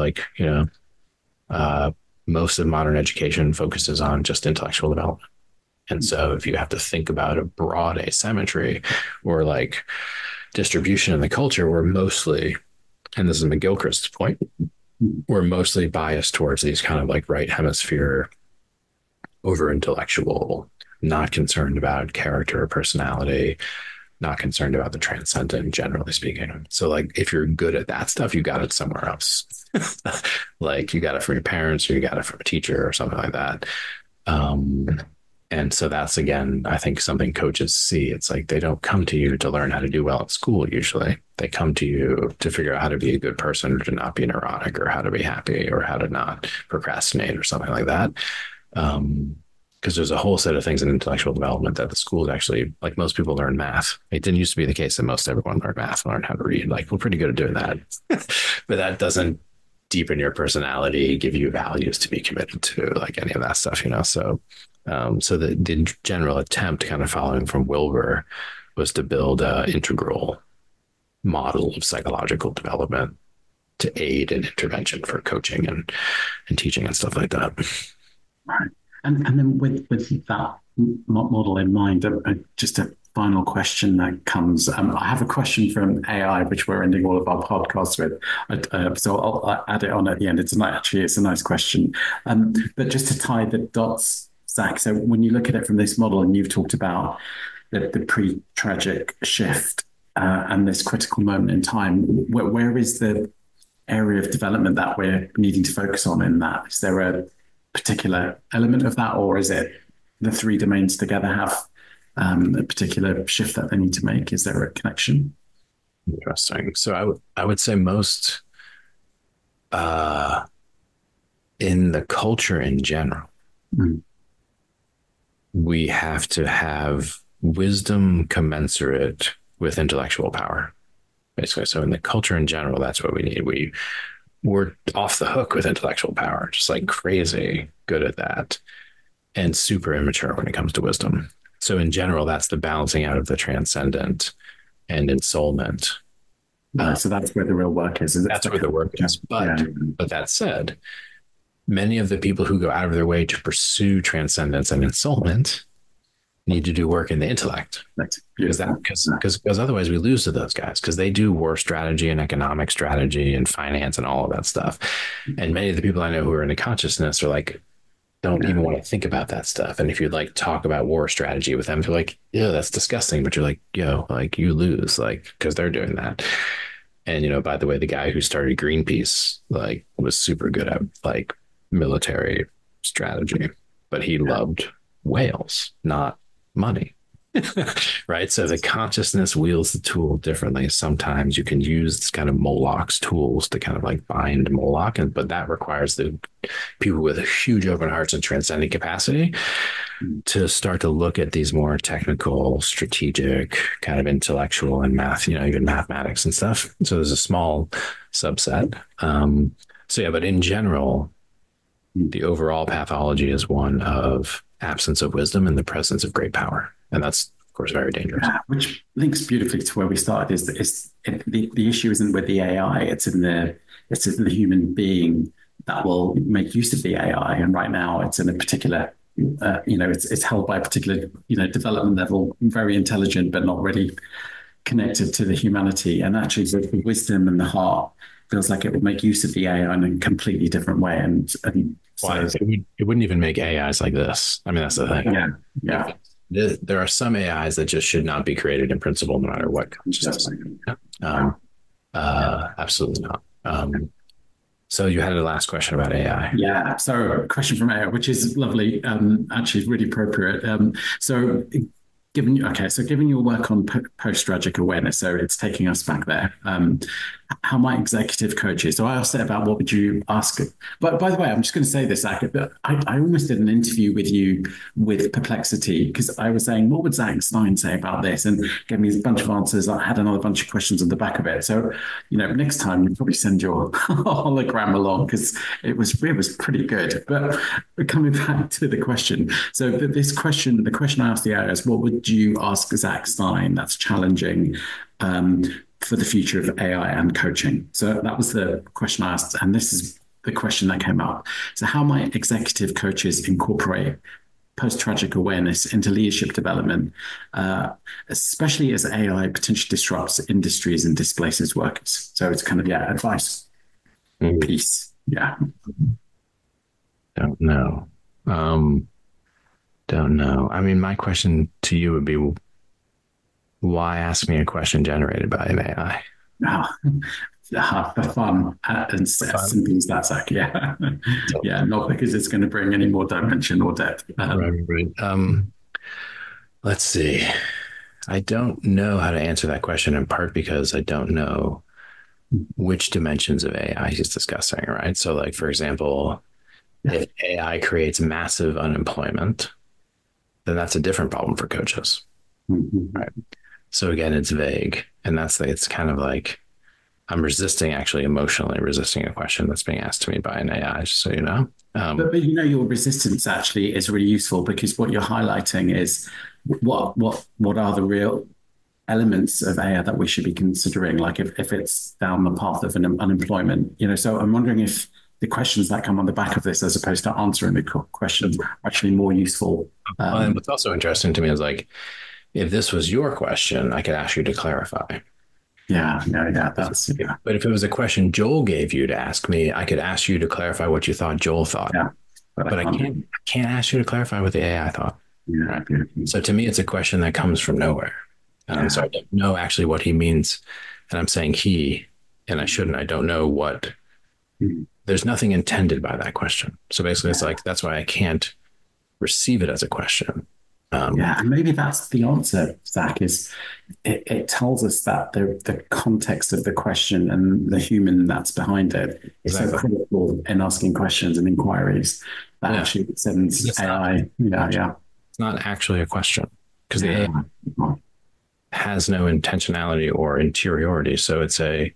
most of modern education focuses on just intellectual development. And so if you have to think about a broad asymmetry or like distribution in the culture, we're mostly, and this is McGilchrist's point, we're mostly biased towards these kind of like right hemisphere, over intellectual, not concerned about character or personality, not concerned about the transcendent, generally speaking. So like if you're good at that stuff, you got it somewhere else. Like you got it from your parents or you got it from a teacher or something like that. And so that's, again, I think something coaches see. It's like they don't come to you to learn how to do well at school. Usually they come to you to figure out how to be a good person or to not be neurotic or how to be happy or how to not procrastinate or something like that. Because there's a whole set of things in intellectual development that the schools actually, like most people learn math. It didn't used to be the case that most everyone learned math and learned how to read. Like we're pretty good at doing that, but that doesn't deepen your personality, give you values to be committed to, like any of that stuff, So, so the general attempt, kind of following from Wilber, was to build an integral model of psychological development to aid in intervention for coaching and teaching and stuff like that. Right. And then with that model in mind, just a final question that comes. I have a question from AI, which we're ending all of our podcasts with. So I'll add it on at the end. It's a nice question. But just to tie the dots, Zach, so when you look at it from this model, and you've talked about the pre-tragic shift and this critical moment in time, where is the area of development that we're needing to focus on in that? Is there a particular element of that, or is it the three domains together have a particular shift that they need to make? Is there a connection? Interesting. So I would say most in the culture in general, we have to have wisdom commensurate with intellectual power, basically. So in the culture in general, that's what we need. We're off the hook with intellectual power, just like crazy good at that, and super immature when it comes to wisdom. So in general, that's the balancing out of the transcendent and ensoulment. So that's where the real work is. That's where the work is. But that said, many of the people who go out of their way to pursue transcendence and ensoulment need to do work in the intellect, because otherwise we lose to those guys, because they do war strategy and economic strategy and finance and all of that stuff. And many of the people I know who are into consciousness are like, don't even want to think about that stuff. And if you like talk about war strategy with them, they're like, yeah, that's disgusting. But you're like, yo, like you lose, like, because they're doing that. And, by the way, the guy who started Greenpeace, like, was super good at like military strategy, but he loved whales, not money. Right. So the consciousness wields the tool differently. Sometimes you can use this kind of Moloch's tools to kind of like bind Moloch, but that requires the people with huge open hearts and transcending capacity to start to look at these more technical, strategic, kind of intellectual and math, even mathematics and stuff. So there's a small subset. So yeah, but in general, the overall pathology is one of absence of wisdom and the presence of great power. And that's, of course, very dangerous. Yeah, which links beautifully to where we started. The issue isn't with the AI; it's in the human being that will make use of the AI. And right now, it's in a particular, it's held by a particular, development level, very intelligent, but not really connected to the humanity. And actually, the wisdom and the heart feels like it would make use of the AI in a completely different way. And so it wouldn't even make AIs like this. I mean, that's the thing. Yeah. Yeah. There are some AIs that just should not be created in principle, no matter what consciousness. Absolutely not. So you had a last question about AI. Yeah. So a question from AI, which is lovely, actually really appropriate. Given your work on post-tragic awareness, so it's taking us back there. How might executive coaches? So I asked it about what would you ask? But by the way, I'm just going to say this, Zach. I almost did an interview with you with Perplexity because I was saying, what would Zach Stein say about this? And gave me a bunch of answers. I had another bunch of questions on the back of it. So next time you probably send your hologram along because it was pretty good. But coming back to the question, so the question I asked the AI is, what would you ask Zach Stein that's challenging for the future of AI and coaching? So that was the question I asked, and this is the question that came up. So how might executive coaches incorporate post-tragic awareness into leadership development, especially as AI potentially disrupts industries and displaces workers? So it's kind of, advice piece. Yeah. Don't know. Don't know. I mean, my question to you would be, why ask me a question generated by an AI? For fun and simple as that, Zach. Yeah. Yeah, not because it's going to bring any more dimension or depth. Right. Let's see. I don't know how to answer that question, in part because I don't know which dimensions of AI he's discussing, right? So like, for example, if AI creates massive unemployment, then that's a different problem for coaches. Right. So again, it's vague. And it's kind of like, I'm actually emotionally resisting a question that's being asked to me by an AI, just so you know. But your resistance actually is really useful because what you're highlighting is what are the real elements of AI that we should be considering, like if it's down the path of unemployment, so I'm wondering if the questions that come on the back of this, as opposed to answering the questions, are actually more useful. And what's also interesting to me is like, if this was your question, I could ask you to clarify. Yeah. But if it was a question Joel gave you to ask me, I could ask you to clarify what you thought Joel thought. Yeah. But I can't ask you to clarify what the AI thought. Yeah. Right? So to me, it's a question that comes from nowhere. So I don't know actually what he means. And I'm saying he, and I don't know what, there's nothing intended by that question. So basically it's like, that's why I can't receive it as a question. And maybe that's the answer, Zach, is it tells us that the context of the question and the human that's behind it is so critical in asking questions and inquiries that actually sends AI. It's not actually a question because the AI has no intentionality or interiority. So it's a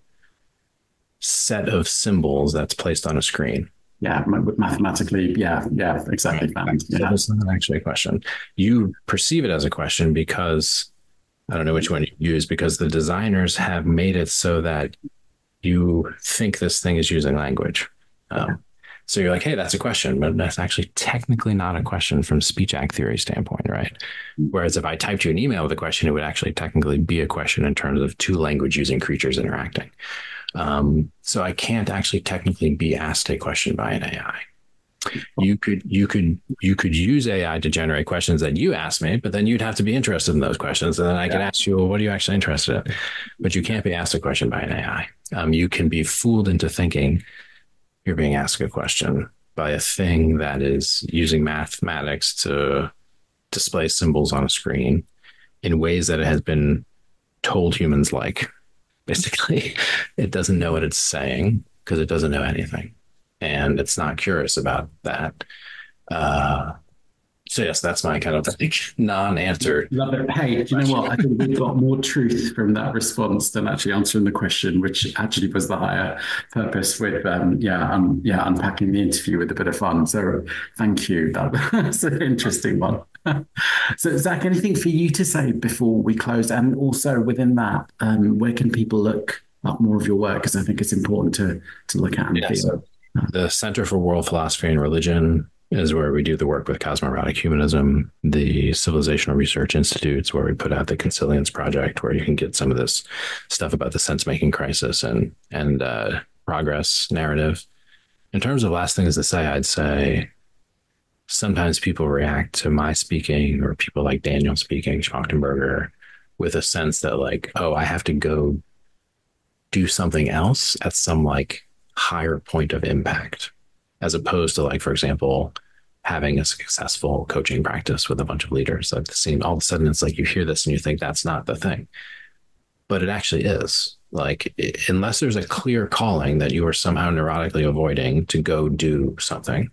set of symbols that's placed on a screen. Yeah, mathematically, exactly. Right. So it's not actually a question. You perceive it as a question because, I don't know which one you use, because the designers have made it so that you think this thing is using language. So you're like, hey, that's a question, but that's actually technically not a question from speech act theory standpoint, right? Whereas if I typed you an email with a question, it would actually technically be a question in terms of two language using creatures interacting. So I can't actually technically be asked a question by an AI. You could use AI to generate questions that you ask me, but then you'd have to be interested in those questions. And then I could ask you, well, what are you actually interested in? But you can't be asked a question by an AI. You can be fooled into thinking you're being asked a question by a thing that is using mathematics to display symbols on a screen. in ways that it has been told humans like. Basically, it doesn't know what it's saying because it doesn't know anything. And it's not curious about that. So yes, that's my kind of non-answer. Love it. Hey, do you know what? I think we've got more truth from that response than actually answering the question, which actually was the higher purpose with, unpacking the interview with a bit of fun. So thank you. That's an interesting one. So Zach, anything for you to say before we close? And also within that, where can people look up more of your work? Because I think it's important to look at and feel. So the Center for World Philosophy and Religion is where we do the work with cosmoerotic humanism. The Civilizational Research Institutes, where we put out the Consilience Project, where you can get some of this stuff about the sense-making crisis and progress narrative. In terms of last things to say, I'd say sometimes people react to my speaking or people like Daniel speaking, Schmachtenberger, with a sense that like, oh, I have to go do something else at some like higher point of impact, as opposed to like, for example, having a successful coaching practice with a bunch of leaders. I've seen all of a sudden it's like you hear this and you think that's not the thing, but it actually is. Like, unless there's a clear calling that you are somehow neurotically avoiding to go do something.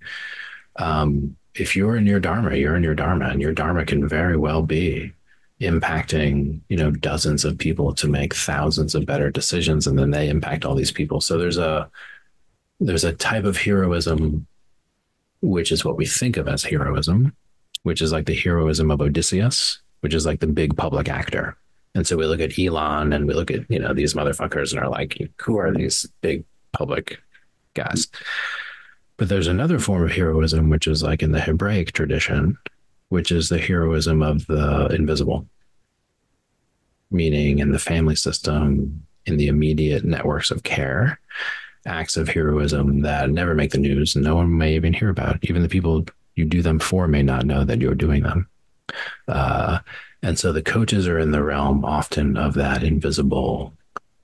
If you're in your Dharma, you're in your Dharma, and your Dharma can very well be impacting, dozens of people to make thousands of better decisions, and then they impact all these people. So there's a type of heroism, which is what we think of as heroism, which is like the heroism of Odysseus, which is like the big public actor. And so we look at Elon and we look at, these motherfuckers and are like, who are these big public guys? But there's another form of heroism, which is like in the Hebraic tradition, which is the heroism of the invisible, meaning in the family system, in the immediate networks of care, acts of heroism that never make the news and no one may even hear about. Even the people you do them for may not know that you're doing them. And so the coaches are in the realm often of that invisible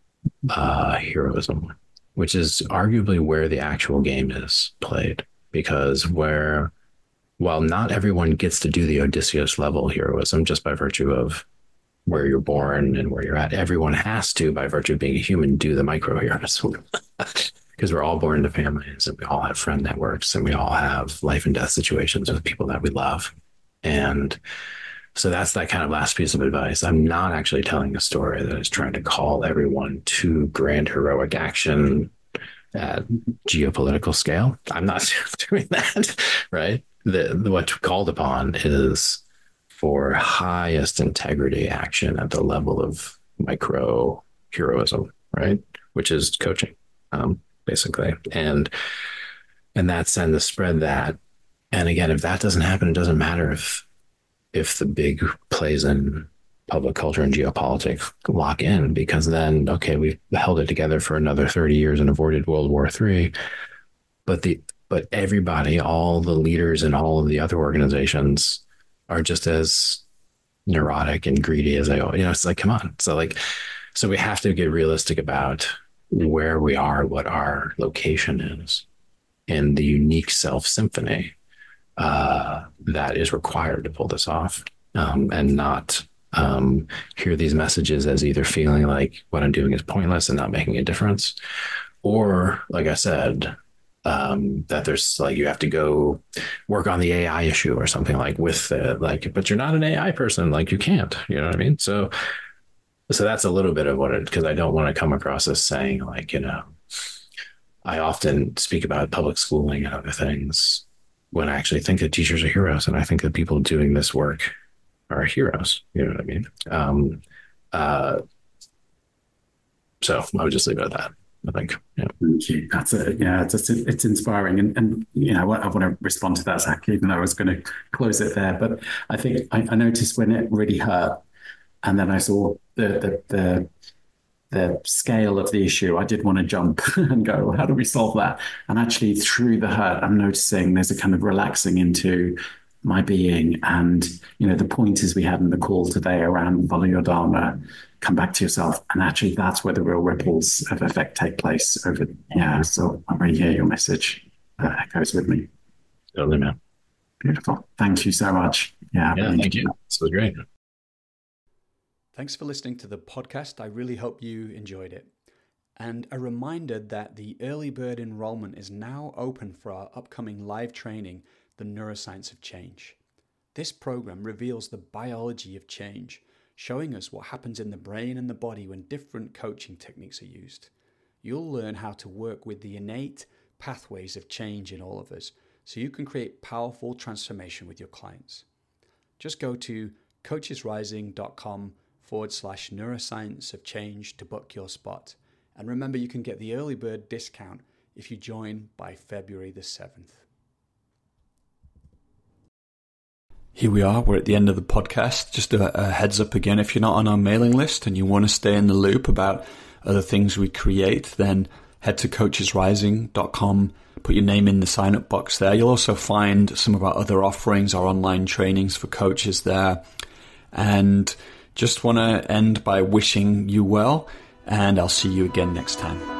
heroism, which is arguably where the actual game is played, because while not everyone gets to do the Odysseus level heroism just by virtue of where you're born and where you're at, everyone has to, by virtue of being a human, do the micro heroism. Because we're all born into families and we all have friend networks and we all have life and death situations with people that we love. And so that's that kind of last piece of advice. I'm not actually telling a story that is trying to call everyone to grand heroic action at geopolitical scale. I'm not doing that, right? What's called upon is for highest integrity action at the level of micro heroism, right? Which is coaching, basically. And that's and to spread that. And again, if that doesn't happen, it doesn't matter if the big plays in public culture and geopolitics lock in, because then, okay, we've held it together for another 30 years and avoided World War III. But everybody, all the leaders in all of the other organizations are just as neurotic and greedy as they are. It's like, come on. So we have to get realistic about where we are, what our location is, and the unique self symphony that is required to pull this off, and not hear these messages as either feeling like what I'm doing is pointless and not making a difference, or, like I said, that there's like, you have to go work on the AI issue or something like with but you're not an AI person, like you can't, you know what I mean? So that's a little bit of what because I don't want to come across as saying like, I often speak about public schooling and other things when I actually think that teachers are heroes. And I think that people doing this work are heroes. You know what I mean? So I would just leave it at that, I think. Yeah. Thank you. That's it. Yeah, it's inspiring. And I want to respond to that, Zach, even though I was going to close it there. But I think I noticed when it really hurt, and then I saw the scale of the issue, I did want to jump and go, how do we solve that? And actually through the hurt, I'm noticing there's a kind of relaxing into my being. And, the pointers we had in the call today around follow your Dharma, come back to yourself. And actually that's where the real ripples of effect take place over. Yeah. So I really hear your message. That echoes with me. Totally, man. Beautiful. Thank you so much. Yeah. Yeah. Thank you. This was great. Thanks for listening to the podcast. I really hope you enjoyed it. And a reminder that the early bird enrollment is now open for our upcoming live training, The Neuroscience of Change. This program reveals the biology of change, showing us what happens in the brain and the body when different coaching techniques are used. You'll learn how to work with the innate pathways of change in all of us, so you can create powerful transformation with your clients. Just go to coachesrising.com/neuroscience of change to book your spot. And remember, you can get the early bird discount if you join by February the 7th. Here we are, we're at the end of the podcast. Just a heads up again, if you're not on our mailing list and you want to stay in the loop about other things we create, then head to coachesrising.com, put your name in the sign up box there. You'll also find some of our other offerings, our online trainings for coaches there. And just want to end by wishing you well, and I'll see you again next time.